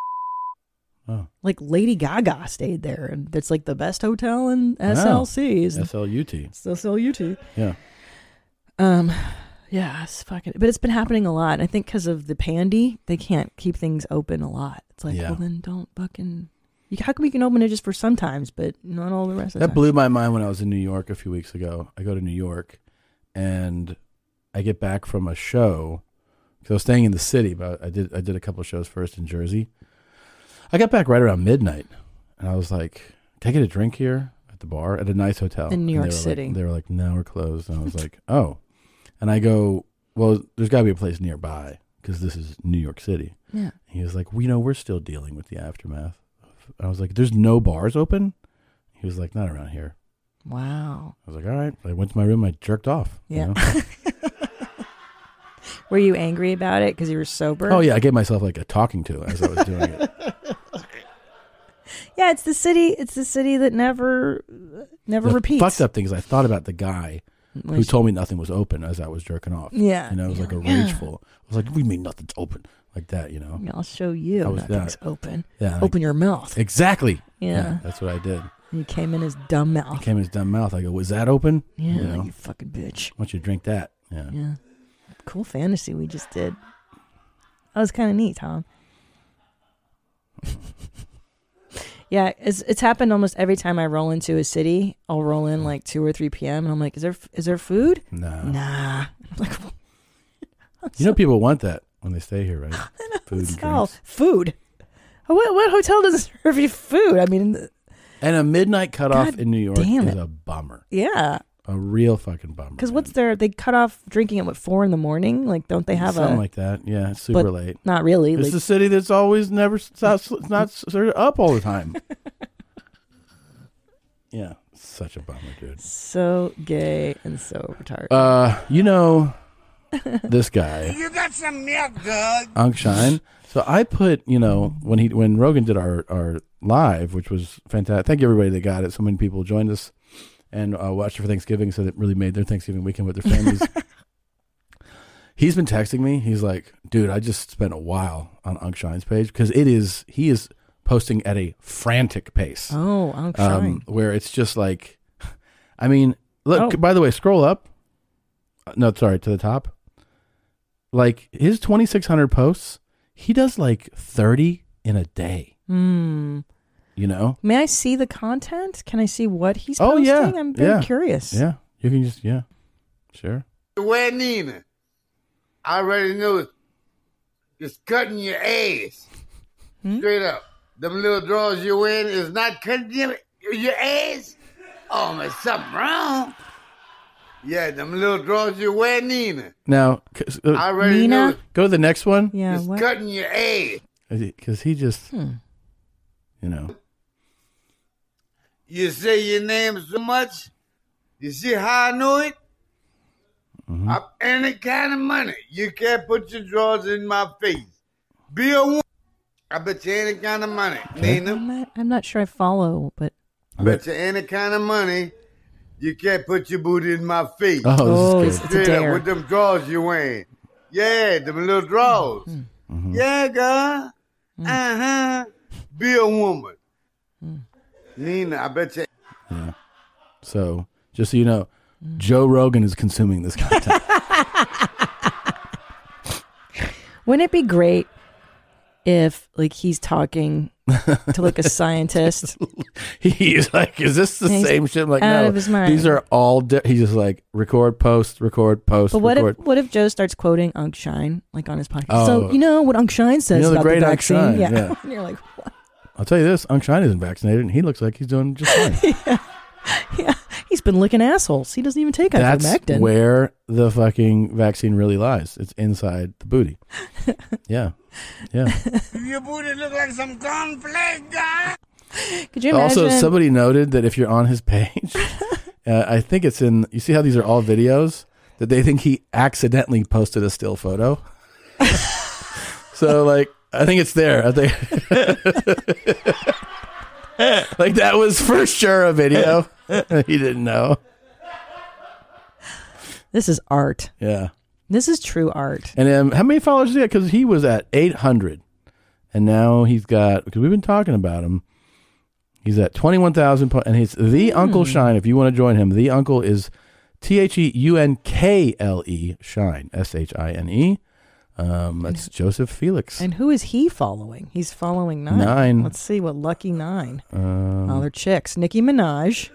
Oh. Like Lady Gaga stayed there, and it's like the best hotel in S L C. Is S L U T. It's S L U T. Yeah. Um, yeah, it's fucking. But it's been happening a lot. I think because of the pandy, they can't keep things open a lot. It's like, Yeah. well, then don't fucking. You, how come you can open it just for sometimes, but not all the rest of the That time? blew my mind when I was in New York a few weeks ago. I go to New York, and I get back from a show because I was staying in the city, but I did I did a couple of shows first in Jersey. I got back right around midnight, and I was like, "Can I get a drink here at the bar at a nice hotel In New And York they were City. Like, they were like, "No, we're closed." And I was like, "Oh," and I go, "Well, there's got to be a place nearby because this is New York City." Yeah. He was like, "Well, you know, we're still dealing with the aftermath." I was like, "There's no bars open?" He was like, "Not around here." Wow. I was like, "All right." I went to my room. I jerked off. you Yeah. know? Were you angry about it because you were sober? Oh yeah, I gave myself like a talking to as I was doing it. Yeah, it's the city. It's the city that never, never The repeats. fucked up thing is I thought about the guy who Which- told me nothing was open as I was jerking off. Yeah, you know, it was yeah, like a yeah. rageful. I was like, "We mean nothing's open," like that. You know. Yeah, I'll show you. I was Nothing's that. open. Yeah, Open your mouth. Exactly. Yeah. that's what I did. And you came in his dumb He mouth. came in his dumb mouth. I go, "Was that open?" Yeah, You know? you fucking bitch. Why don't you drink that? Yeah. Yeah. Cool fantasy we just did. That was kind of neat, Tom. Yeah, it's it's happened almost every time I roll into a city. I'll roll in like two or three p.m. and I'm like, "Is there is there food?" No. Nah. I'm like, You know, people want that when they stay here, right? Food and "Oh, drinks. food. What what hotel doesn't serve you food?" I mean, And a midnight cutoff God in New York damn is it. a bummer. yeah. A real fucking bummer. Because what's their they cut off drinking at what four in the morning? Like, don't they have Something a like that? Yeah, it's super but late. Not really. It's Like, the city that's always never stops, it's not sort of up all the time. Yeah, such a bummer, dude. so gay and so retarded. Uh, you know, this guy, You got some milk, Doug. Unc Shine. So I put, you know, when he when Rogan did our our live, which was fantastic. Thank you everybody that got it. So many people joined us and uh, watched it for Thanksgiving, so that really made their Thanksgiving weekend with their families. He's been texting me. He's like, "Dude, I just spent a while on Unc Shine's page because it is he is posting at a frantic pace. Oh, Unc Shine. um, where it's just like, I mean, look. Oh. By the way, scroll up. Uh, No, sorry, to the top. Like his twenty-six hundred posts, he does like thirty in a day. Hmm. You know? May I see the content? Can I see what he's Oh posting? yeah, I'm very yeah. curious. Yeah, you can just yeah, sure. Wedding. I already know it's just cutting your ass. Hmm? Straight up. Them little drawers you're wearing is not cutting your, your ass. Oh, there's something wrong. Yeah, them little drawers you're wearing, Nina. Now, c- uh, I already know it's go to the next one. Yeah, just what? cutting your ass. Because he just, Hmm. you know. You say your name so much. You see how I know it? Mm-hmm. I'm any kind of money. You can't put your drawers in my face. Be a woman. I bet you any kind of money, Nina. I'm not, I'm not sure I follow, but I bet you any kind of money. You can't put your booty in my face. Oh, this is it's, good. it's a Straight up dare. with them drawers you wearing. Yeah, them little drawers. Mm-hmm. Yeah, girl. Uh-huh. Be a woman. Nina, I bet you. Yeah. So, just so you know, Joe Rogan is consuming this content. Wouldn't it be great if, like, he's talking to, like, a scientist? He's like, is this the And he's same shit? I'm like, out no, of his mind. these are all, di-. He's just like, record, post, record, post, But what record. if what if Joe starts quoting Unc Shine, like, on his podcast? Oh. So, you know what Unc Shine says You know the about great the Unc vaccine? Shine, yeah. yeah. And you're like, what? I'll tell you this, Unc Shine isn't vaccinated, and he looks like he's doing just fine. yeah. yeah. He's been licking assholes. He doesn't even take That's ivermectin. where the fucking vaccine really lies. It's inside the booty. Yeah. Yeah. Your booty look like some cornflake, guy. Could you imagine? Also, somebody noted that if you're on his page, uh, I think it's in, you see how these are all videos, that they think he accidentally posted a still photo. So, like, I think it's there. I think, like, that was for sure a video. He didn't know. This is art. Yeah. This is true art. And um, how many followers did he have? Because he was at eight hundred. And now he's got, because we've been talking about him, he's at twenty-one thousand. Po- and he's The Mm. Uncle Shine. If you want to join him, The Uncle is T H E U N K L E, Shine, S H I N E. Um, that's Joseph Felix. And who is he following? He's following nine. Nine. Let's see what lucky nine. Um, Oh, they're chicks. Nicki Minaj.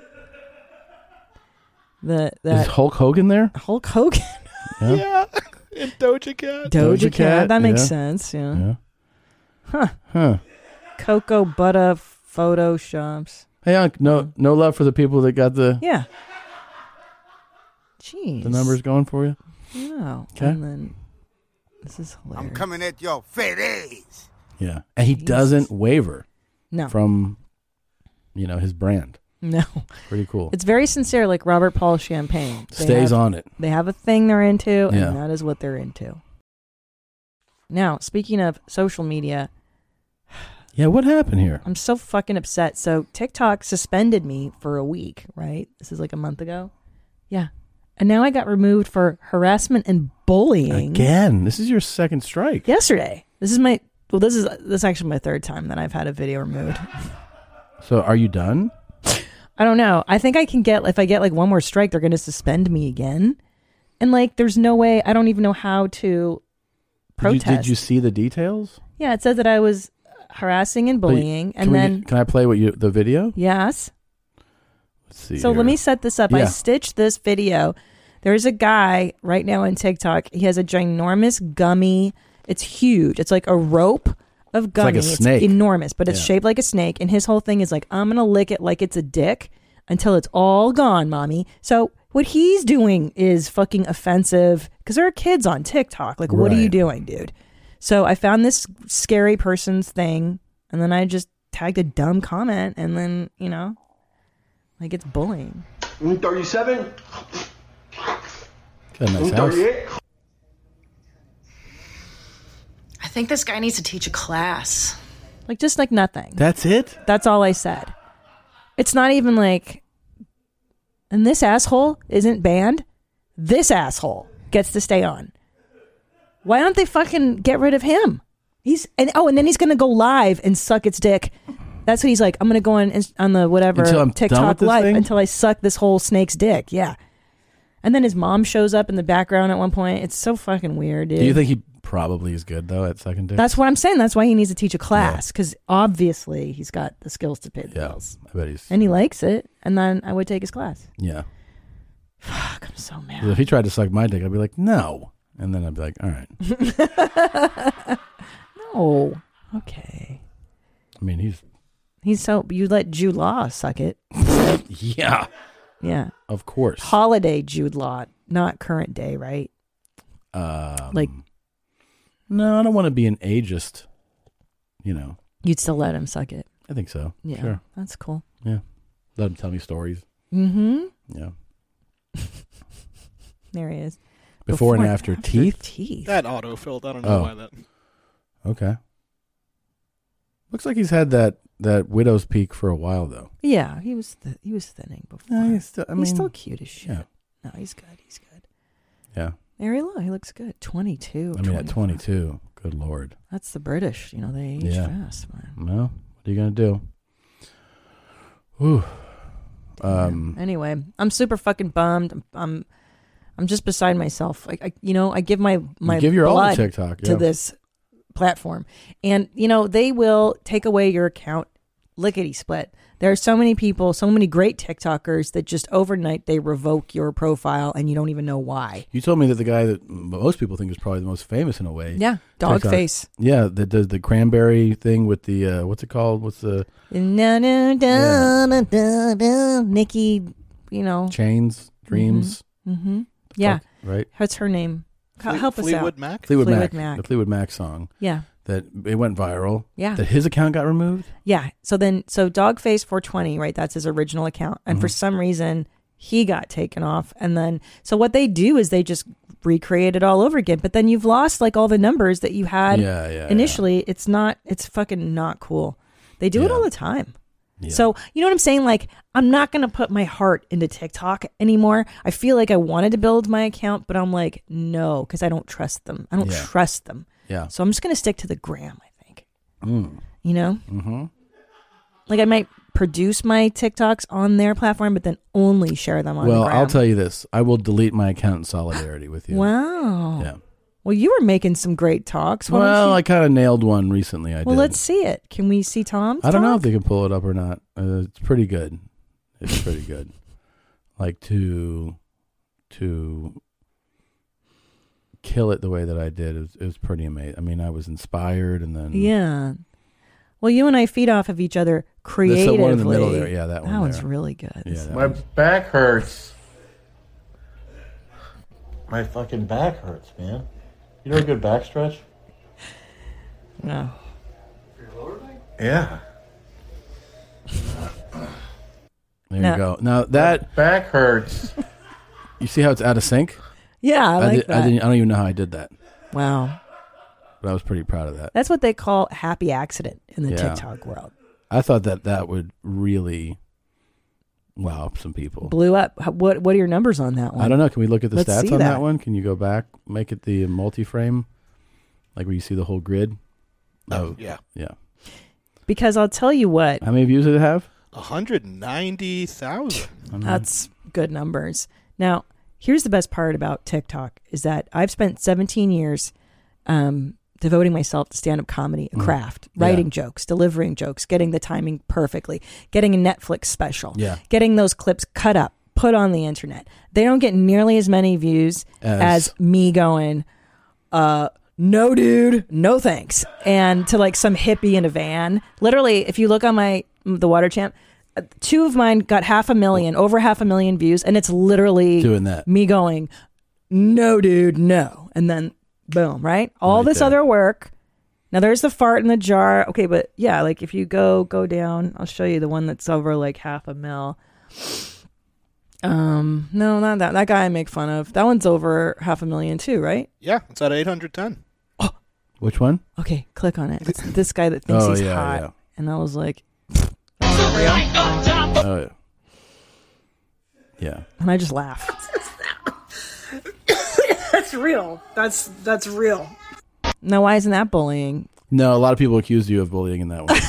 The that is Hulk Hogan there? Hulk Hogan. Yeah. Yeah. And Doja Cat. Doja, Doja Cat. Cat, That makes yeah. sense. Yeah. Yeah. Huh. Huh. Cocoa Butter Photoshops. Hey, Unc, no, no love for the people that got the, Yeah. Jeez. the numbers going for you? No. Okay. And then this is hilarious. I'm coming at your fat ass. Yeah. And he Jesus. doesn't waver No. from, you know, his brand. No. Pretty cool. It's very sincere, like Robert Paul Champagne. They Stays have- on it. They have a thing they're into, and Yeah. that is what they're into. Now, speaking of social media, Yeah, what happened here? I'm so fucking upset. So TikTok suspended me for a week, right? This is like a month ago. Yeah. And now I got removed for harassment and bullying. Again, this is your second strike. Yesterday. This is my, well, this is, this is actually my third time that I've had a video removed. So are you done? I don't know. I think I can get, if I get like one more strike, they're going to suspend me again. And like, there's no way, I don't even know how to Did you, protest. did you see the details? Yeah, it says that I was harassing and But you- bullying. can And we then, get- can I play what you the video? yes. Let's see. So here. let me set this up. I Yeah. stitched this video. There's a guy right now on TikTok. He has a ginormous gummy. It's huge. It's like a rope of gummy. like a snake. enormous, but it's Yeah. shaped like a snake. And his whole thing is like, I'm going to lick it like it's a dick until it's all gone, mommy. So what he's doing is fucking offensive because there are kids on TikTok. Like, what are you Right. doing, dude? So I found this scary person's thing, and then I just tagged a dumb comment, and then, you know, like it's bullying. thirty-seven? Got a nice house. I think this guy needs to teach a class. Like, just like nothing. That's it? That's all I said. It's not even like, and this asshole isn't banned. This asshole gets to stay on. Why don't they fucking get rid of him? He's, and oh, and then he's going to go live and suck its dick. That's what he's like. I'm going to go on on the whatever Until I'm done TikTok with this live thing? until I suck this whole snake's dick. Yeah. And then his mom shows up in the background at one point. It's so fucking weird, dude. Do you think he probably is good though at second dick? That's what I'm saying. That's why he needs to teach a class, because obviously he's got the skills to pay the Yeah, bills. I bet he's. And he likes it. And then I would take his class. Yeah. Fuck, I'm so mad. If he tried to suck my dick, I'd be like, no. And then I'd be like, all right. No. Okay. I mean, he's... He's so... You let Jude Law suck it. Yeah. Yeah. Of course. Holiday Jude Law, not current day, right? Um, like... No, I don't want to be an ageist, you know. You'd still let him suck it. I think so. Yeah. Sure. That's cool. Yeah. Let him tell me stories. Mm-hmm. Yeah. There he is. Before, Before and after, after teeth? teeth. That autofilled. I don't know oh. why that. Okay. Looks like he's had that, that widow's peak for a while, though. Yeah, he was th- he was thinning before. Yeah, he's still, I he's mean, still cute as shit. Yeah. No, he's good. He's good. Yeah. There he look. He looks good. twenty-two. I mean, at twenty-two. Good Lord. That's the British. You know, they age yeah. fast, man. Well, what are you going to do? Whew. Um, anyway, I'm super fucking bummed. I'm, I'm, I'm just beside myself. Like, I, you know, I give my my you give your blood all to TikTok yeah. to this platform, and you know they will take away your account lickety split. There are so many people, so many great TikTokers that just overnight they revoke your profile, and you don't even know why. You told me that the guy that most people think is probably the most famous in a way. Yeah, Dogface. Yeah, that does the cranberry thing with the uh, what's it called? What's the na, na, da, yeah. da, da, Nikki? You know, Chains, Dreams. Mm-hmm. Mm-hmm. Yeah, Fuck, right. What's her name? Fle- Help us Fleetwood out. Mac. Fleetwood, Fleetwood Mac. Mac. The Fleetwood Mac song. Yeah. That it went viral. Yeah. That his account got removed. Yeah. So then, so Dogface four twenty, right? That's his original account, and mm-hmm. for some reason he got taken off. And then, so what they do is they just recreate it all over again. But then you've lost like all the numbers that you had yeah, yeah, initially. Yeah. It's not. It's fucking not cool. They do yeah. it all the time. Yeah. So, you know what I'm saying? Like, I'm not going to put my heart into TikTok anymore. I feel like I wanted to build my account, but I'm like, no, because I don't trust them. I don't yeah. trust them. Yeah. So I'm just going to stick to the gram, I think. Mm. You know? Mm-hmm. Like, I might produce my TikToks on their platform, but then only share them on Well, the gram. I'll tell you this. I will delete my account in solidarity with you. Wow. Yeah. Well, you were making some great talks. Why well, you... I kind of nailed one recently. I well, did. let's see it. Can we see Tom's I don't talk? know if they can pull it up or not. Uh, it's pretty good. It's pretty good. Like to to kill it the way that I did, it was, it was pretty amazing. I mean, I was inspired, and then yeah. Well, you and I feed off of each other creatively. That's the one in the middle there. Yeah, that one. That there. one's really good. Yeah, my one. back hurts. My fucking back hurts, man. You know a good back stretch? No. Yeah. There No. you go. Now that my back hurts. You see how it's out of sync? Yeah, I like did, that. I, didn't, I don't even know how I did that, Wow. but I was pretty proud of that. That's what they call happy accident in the Yeah. TikTok world. I thought that that would really wow some people. Blew up. How- What What are your numbers on that one? I don't know. Can we look at the Let's stats see on that. that. one? Can you go back, make it the multi-frame, like where you see the whole grid? Oh, yeah. yeah. Because I'll tell you what, How many views did it have? one hundred ninety thousand. that's good numbers. Now, here's the best part about TikTok is that I've spent seventeen years um, devoting myself to stand-up comedy, a craft, Yeah. writing jokes, delivering jokes, getting the timing perfectly, getting a Netflix special, Yeah. getting those clips cut up, put on the internet. They don't get nearly as many views As- as, me going, uh, no, dude, no thanks. And to like some hippie in a van. Literally, if you look on my, the Water Champ, uh, two of mine got half a million, over half a million views. And it's literally Doing that. me going, no, dude, no. And then boom, right? All Right this there. other work. Now there's the fart in the jar. Okay, but yeah, like if you go go down, I'll show you the one that's over like half a mil. Um, no, not that. That guy I make fun of. That one's over half a million too, right? Yeah, it's at eight hundred ten. Which one? Okay, click on it. It's this guy that thinks Oh, he's yeah, hot. yeah. And I was like, Oh, yeah. Yeah. and I just laugh. That's real. That's that's real. Now, why isn't that bullying? No, a lot of people accused you of bullying in that one.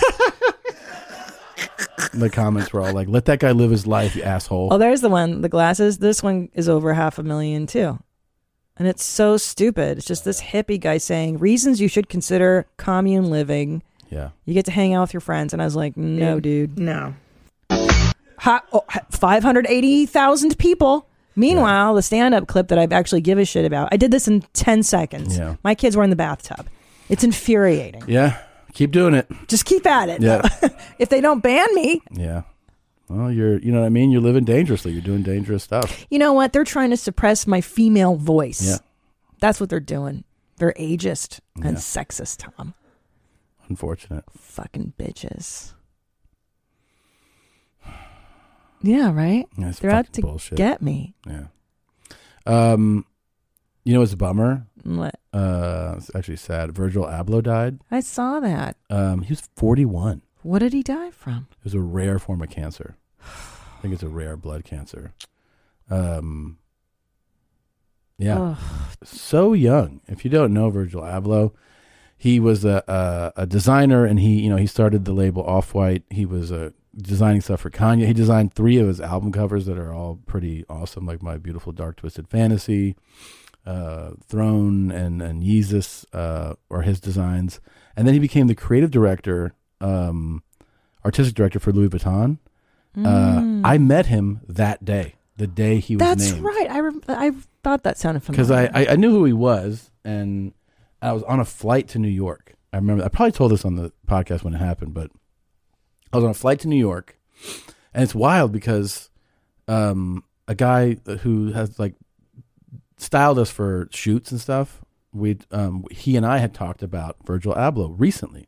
The comments were all like, let that guy live his life, you asshole. Oh, there's the one, the glasses. This one is over half a million too. And it's so stupid. It's just this hippie guy saying reasons you should consider commune living. Yeah. You get to hang out with your friends. And I was like, no, dude. No. Ha- oh, five hundred eighty thousand people Meanwhile, the stand-up clip that I've actually give a shit about, I did this in ten seconds. Yeah. My kids were in the bathtub. It's infuriating. Yeah. Keep doing it. Just keep at it. Yeah. If they don't ban me. Yeah. Well, you're, you know what I mean? You're living dangerously. You're doing dangerous stuff. You know what? They're trying to suppress my female voice. Yeah. That's what they're doing. They're ageist and Yeah. sexist, Tom. Unfortunate. Fucking bitches. Yeah, right? That's They're out fucking to bullshit. get me. Yeah. Um, you know what's a bummer? What? Uh, it's actually sad. Virgil Abloh died. I saw that. Um, he was forty-one. What did he die from? It was a rare form of cancer. I think it's a rare blood cancer. Um, yeah. Ugh. So young. If you don't know Virgil Abloh, he was a, a a designer, and he you know he started the label Off-White. He was uh, designing stuff for Kanye. He designed three of his album covers that are all pretty awesome, like My Beautiful Dark Twisted Fantasy, uh, Throne, and and Yeezus uh, are his designs. And then he became the creative director, um, artistic director for Louis Vuitton. Mm. Uh, I met him that day, the day he was That's named. right. I, re- I thought that sounded familiar. Because I, I, I knew who he was, and I was on a flight to New York. I remember, I probably told this on the podcast when it happened, but I was on a flight to New York, and it's wild because um, a guy who has like styled us for shoots and stuff, we um, he and I had talked about Virgil Abloh recently.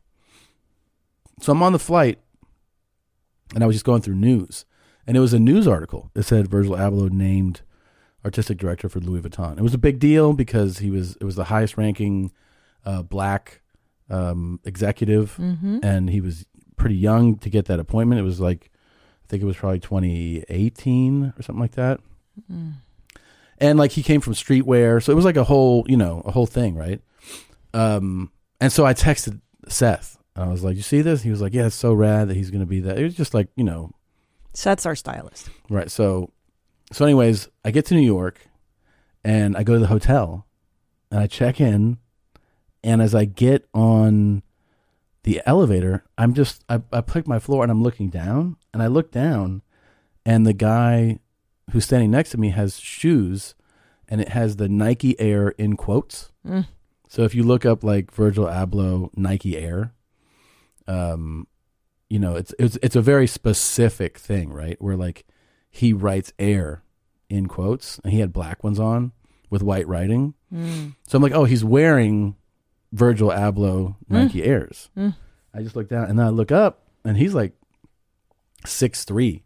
So I'm on the flight, and I was just going through news, and it was a news article that said Virgil Abloh named artistic director for Louis Vuitton. It was a big deal because he was it was the highest ranking uh, black um, executive, Mhm. and he was pretty young to get that appointment. It was like, I think it was probably twenty eighteen or something like that. Mm. And like he came from streetwear, so it was like a whole, you know, a whole thing, right? Um, and so I texted Seth. I was like, "You see this?" He was like, "Yeah, it's so rad that he's going to be that." It was just like, you know, Seth's our stylist. right. So, so anyways, I get to New York, and I go to the hotel, and I check in, and as I get on the elevator, I'm just I I pick my floor, and I'm looking down, and I look down, and the guy who's standing next to me has shoes, and it has the Nike Air in quotes. Mm. So if you look up like Virgil Abloh Nike Air, um, you know, it's it's it's a very specific thing, right? Where like he writes Air in quotes, and he had black ones on with white writing. Mm. So I'm like, oh, he's wearing Virgil Abloh Nike Mm. Airs. Mm. I just look down, and then I look up, and he's like six three.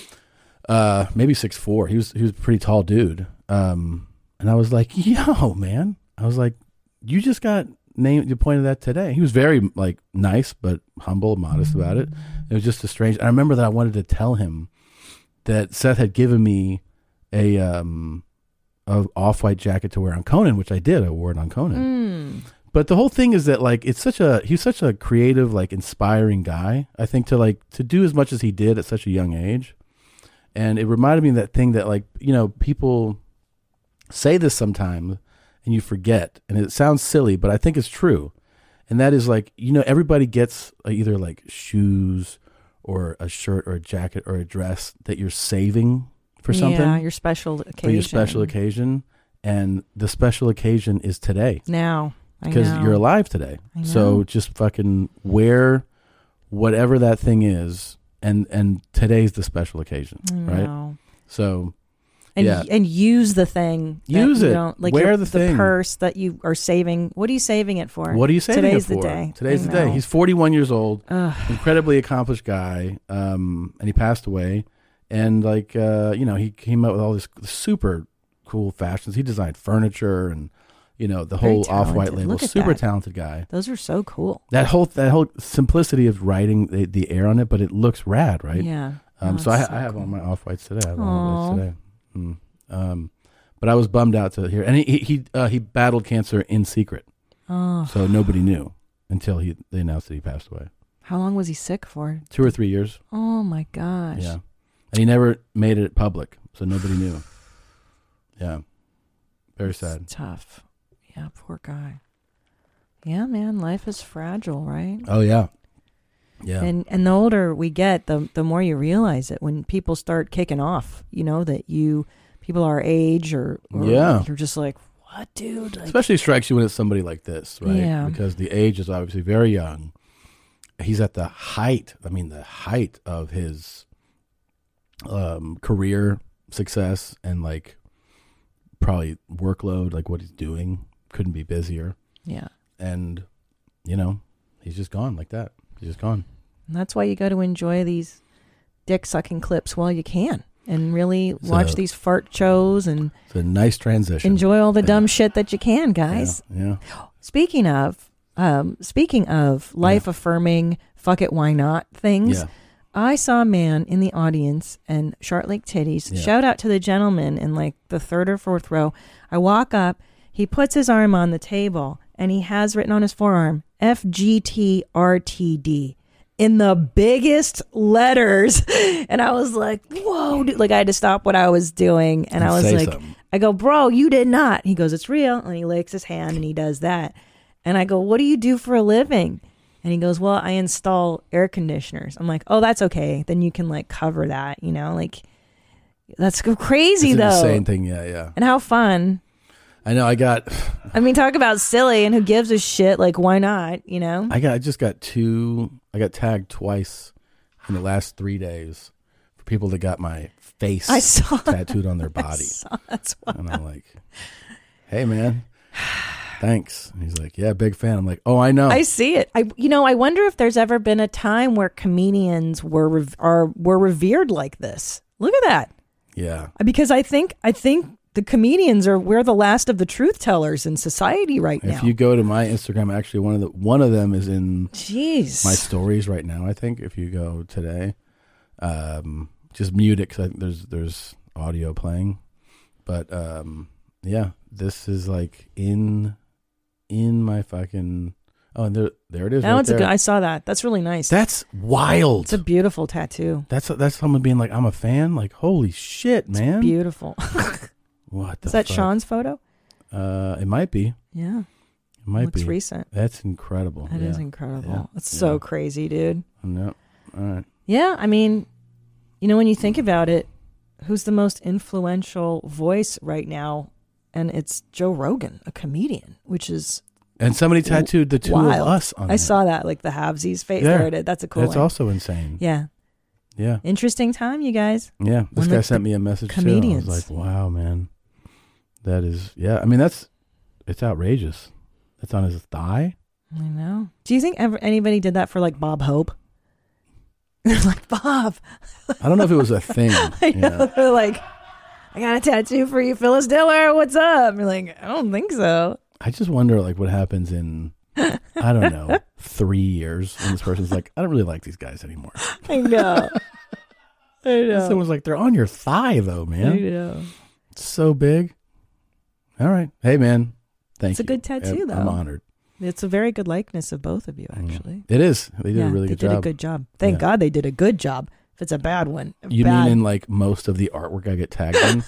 Uh, maybe six four. He was he was a pretty tall dude. Um, and I was like, "Yo, man!" I was like, "You just got named." You pointed that today. He was very like nice, but humble, modest about it. It was just a strange. I remember that I wanted to tell him that Seth had given me a um a off-white jacket to wear on Conan, which I did. I wore it on Conan. Mm. But the whole thing is that like it's such a he's such a creative, like inspiring guy. I think to like to do as much as he did at such a young age. And it reminded me of that thing that, like, you know, people say this sometimes and you forget. And it sounds silly, but I think it's true. And that is like, you know, everybody gets uh, either like shoes or a shirt or a jacket or a dress that you're saving for something. Yeah, your special occasion. For your special occasion. And the special occasion is today. Now. I Because know. you're alive today. I know. So just fucking wear whatever that thing is. And and today's the special occasion, I right? know. So, And yeah, and use the thing. that Use you it. Don't, like Wear your, the thing. purse that you are saving. What are you saving it for? what are you saving Today's it for? the day. Today's I the day. know. He's forty-one years old, Ugh. incredibly accomplished guy, um, and he passed away. And like, uh, you know, he came up with all this super cool fashions. He designed furniture and, you know, the Very whole Off-White talented. label. Look at Super that. talented guy. Those are so cool. That whole that whole simplicity of writing the, the air on it, but it looks rad, right? Yeah. Um, Oh, so I, it's so I have cool. on my Off-Whites today. I have Aw. on today. Mm. Um, but I was bummed out to hear, and he he he, uh, he battled cancer in secret, Oh. so nobody knew until he they announced that he passed away. How long was he sick for? Two or three years. Oh my gosh. Yeah, and he never made it public, so nobody knew. Yeah, very sad. It's tough. Yeah, poor guy. Yeah, man, life is fragile, right? Oh yeah, yeah. And and the older we get, the the more you realize it. When people start kicking off, you know, that you people our age, or, or Yeah. you're just like, what, dude? Like, Especially strikes you when it's somebody like this, right? Yeah. Because the age is obviously very young. He's at the height, I mean, the height of his um, career success and like probably workload, like what he's doing. Couldn't be busier. Yeah. And, you know, he's just gone like that. He's just gone. And that's why you got to enjoy these dick sucking clips while you can, and really It's watch a- these fart shows and It's a nice transition. enjoy all the dumb shit that you can, guys. Yeah. yeah. Speaking of, um, speaking of life affirming, fuck it, why not things. Yeah. I saw a man in the audience and Short Lake Titties. Yeah. Shout out to the gentleman in like the third or fourth row. I walk up, he puts his arm on the table and he has written on his forearm F G T R T D in the biggest letters. And I was like, whoa, dude. Like I had to stop what I was doing. And, And I was say like, something. I go, bro, you did not. He goes, it's real. And he licks his hand and he does that. And I go, what do you do for a living? And he goes, well, I install air conditioners. I'm like, oh, that's okay. Then you can like cover that, you know, like that's go crazy It's an though. insane thing. Yeah, yeah. And how fun. I know. I got, I mean, talk about silly and who gives a shit? Like, why not? You know? I got, I just got two, I got tagged twice in the last three days for people that got my face I saw tattooed on their I body. saw that's wild. And I'm like, hey, man, thanks. And he's like, yeah, big fan. I'm like, oh, I know. I see it. I, you know, I wonder if there's ever been a time where comedians were rev- are were revered like this. Look at that. Yeah. Because I think I think the comedians are we're the last of the truth tellers in society right now. If you go to my Instagram, actually, one of the one of them is in Jeez. my stories right now. I think if you go today, um, just mute it because I think there's there's audio playing. But um, yeah, this is like in in my fucking oh, and there there it is. Now right it's a there. good. I saw that. That's really nice. That's wild. It's a beautiful tattoo. That's that's someone being like, I'm a fan. Like, holy shit, man! Beautiful. What the Is that fuck? Sean's photo? Uh, it might be. Yeah. It might Looks be recent. That's incredible. That is Yeah. incredible. Yeah. It's Yeah. so crazy, dude. No. All right. Yeah, I mean, you know, when you think about it, who's the most influential voice right now? And it's Joe Rogan, a comedian, which is And somebody tattooed the two wild. of us on I it. saw that, like the halvesies face. Yeah. There it is. That's a cool That's one. also insane. Yeah. Yeah. Interesting time, you guys. Yeah. This When guy the- sent the me a message comedians. too. I was like, wow, man. That is, yeah. I mean, that's, it's outrageous. That's on his thigh. I know. Do you think ever anybody did that for like Bob Hope? They're like, Bob. I don't know if it was a thing. I know. Yeah. They're like, I got a tattoo for you, Phyllis Diller. What's up? You're like, I don't think so. I just wonder, like, what happens in, I don't know, three years when this person's like, I don't really like these guys anymore. I know. I know. Someone's like, they're on your thigh, though, man. I know. It's so big. All right. Hey, man. Thank It's a you. good tattoo, I'm- though. I'm honored. It's a very good likeness of both of you, actually. It is. They did yeah, a really they good did job. a good job. Thank Yeah. God they did a good job. If it's a bad one, a You bad. mean in like most of the artwork I get tagged in?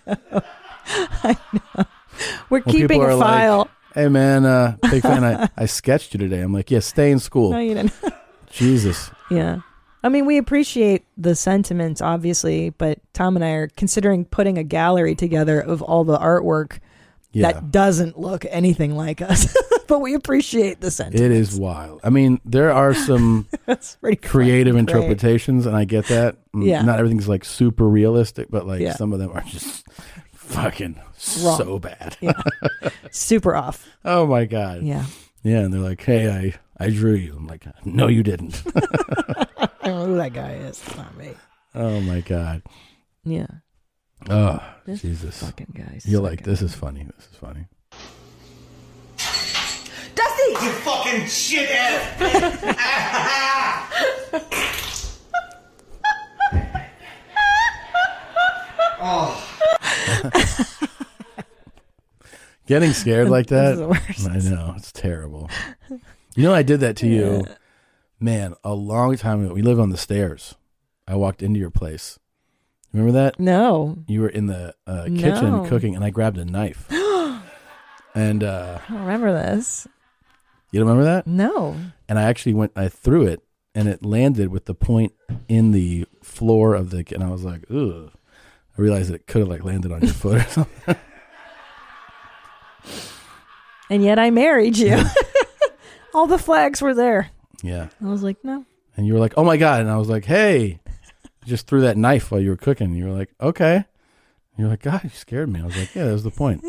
I know. We're When keeping people a are file. Like, hey man, uh, big fan. I, I sketched you today. I'm like, yeah, stay in school. No, you didn't. Jesus. Yeah. I mean, we appreciate the sentiments, obviously, but Tom and I are considering putting a gallery together of all the artwork Yeah. that doesn't look anything like us. But we appreciate the sentiments. It is wild. I mean, there are some That's pretty creative fucking great. interpretations, and I get that. Mm, Yeah. Not everything's like super realistic, but like Yeah. some of them are just fucking Wrong. so bad. Yeah. Super off. Oh my God. Yeah. Yeah. And they're like, hey, I, I drew you. I'm like, no, you didn't. I don't know who that guy is. It's not me. Oh my God. Yeah. Oh, This Jesus. fucking guy's You're like, this is funny. This is funny. Dusty! You fucking shithead! oh. Getting scared like This that. is the worst. I know. It's terrible. You know, I did that to you, Yeah. man, a long time ago. We live on the stairs. I walked into your place. Remember that? No. You were in the uh, No. kitchen cooking, and I grabbed a knife. and uh, I don't remember this. you don't remember that? No. And I actually went, I threw it, and it landed with the point in the floor of the, and I was like, ugh. I realized that it could have like landed on your foot or something. And yet I married you. All the flags were there. Yeah. I was like, no. And you were like, oh my God. And I was like, hey, I just threw that knife while you were cooking. And you were like, okay. And you're like, God, you scared me. I was like, yeah, that was the point.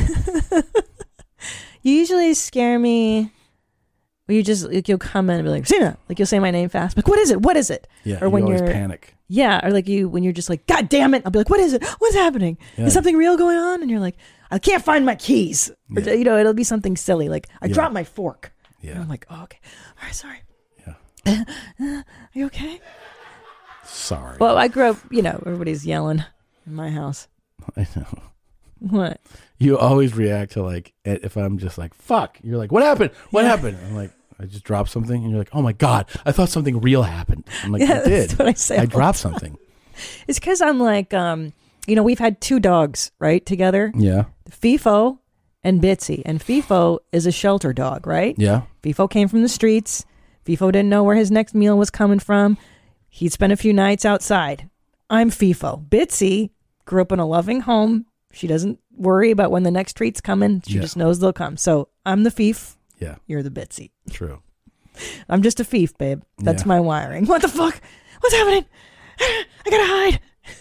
You usually scare me where you just, like, you'll come in and be like, Sina, like you'll say my name fast. Like, what is it? What is it? Yeah. Or you when always you're panic. Yeah. Or like you, when you're just like, God damn it. I'll be like, what is it? What's happening? Yeah. Is something real going on? And you're like, I can't find my keys. Or, Yeah. you know, it'll be something silly. Like I Yeah. dropped my fork. Yeah. And I'm like, oh, okay. All right. Sorry. Yeah. Are you okay? Sorry. Well, I grew up, you know, everybody's yelling in my house. I know. What? You always react to like, if I'm just like, fuck, you're like, what happened? What Yeah. happened? I'm like, I just dropped something. And you're like, oh my God, I thought something real happened. I'm like, Yeah, you did. that's what I say I all the dropped time. something. It's because I'm like, um, you know, we've had two dogs, right, together. Yeah. FIFO and Bitsy. And FIFO is a shelter dog, right? Yeah. FIFO came from the streets. FIFO didn't know where his next meal was coming from. He'd spent a few nights outside. I'm FIFO. Bitsy grew up in a loving home. She doesn't worry about when the next treat's coming. She Yeah. just knows they'll come. So I'm the Fief. Yeah. You're the Bitsy. True. I'm just a Fief, babe. That's Yeah. my wiring. What the fuck? What's happening? I gotta hide.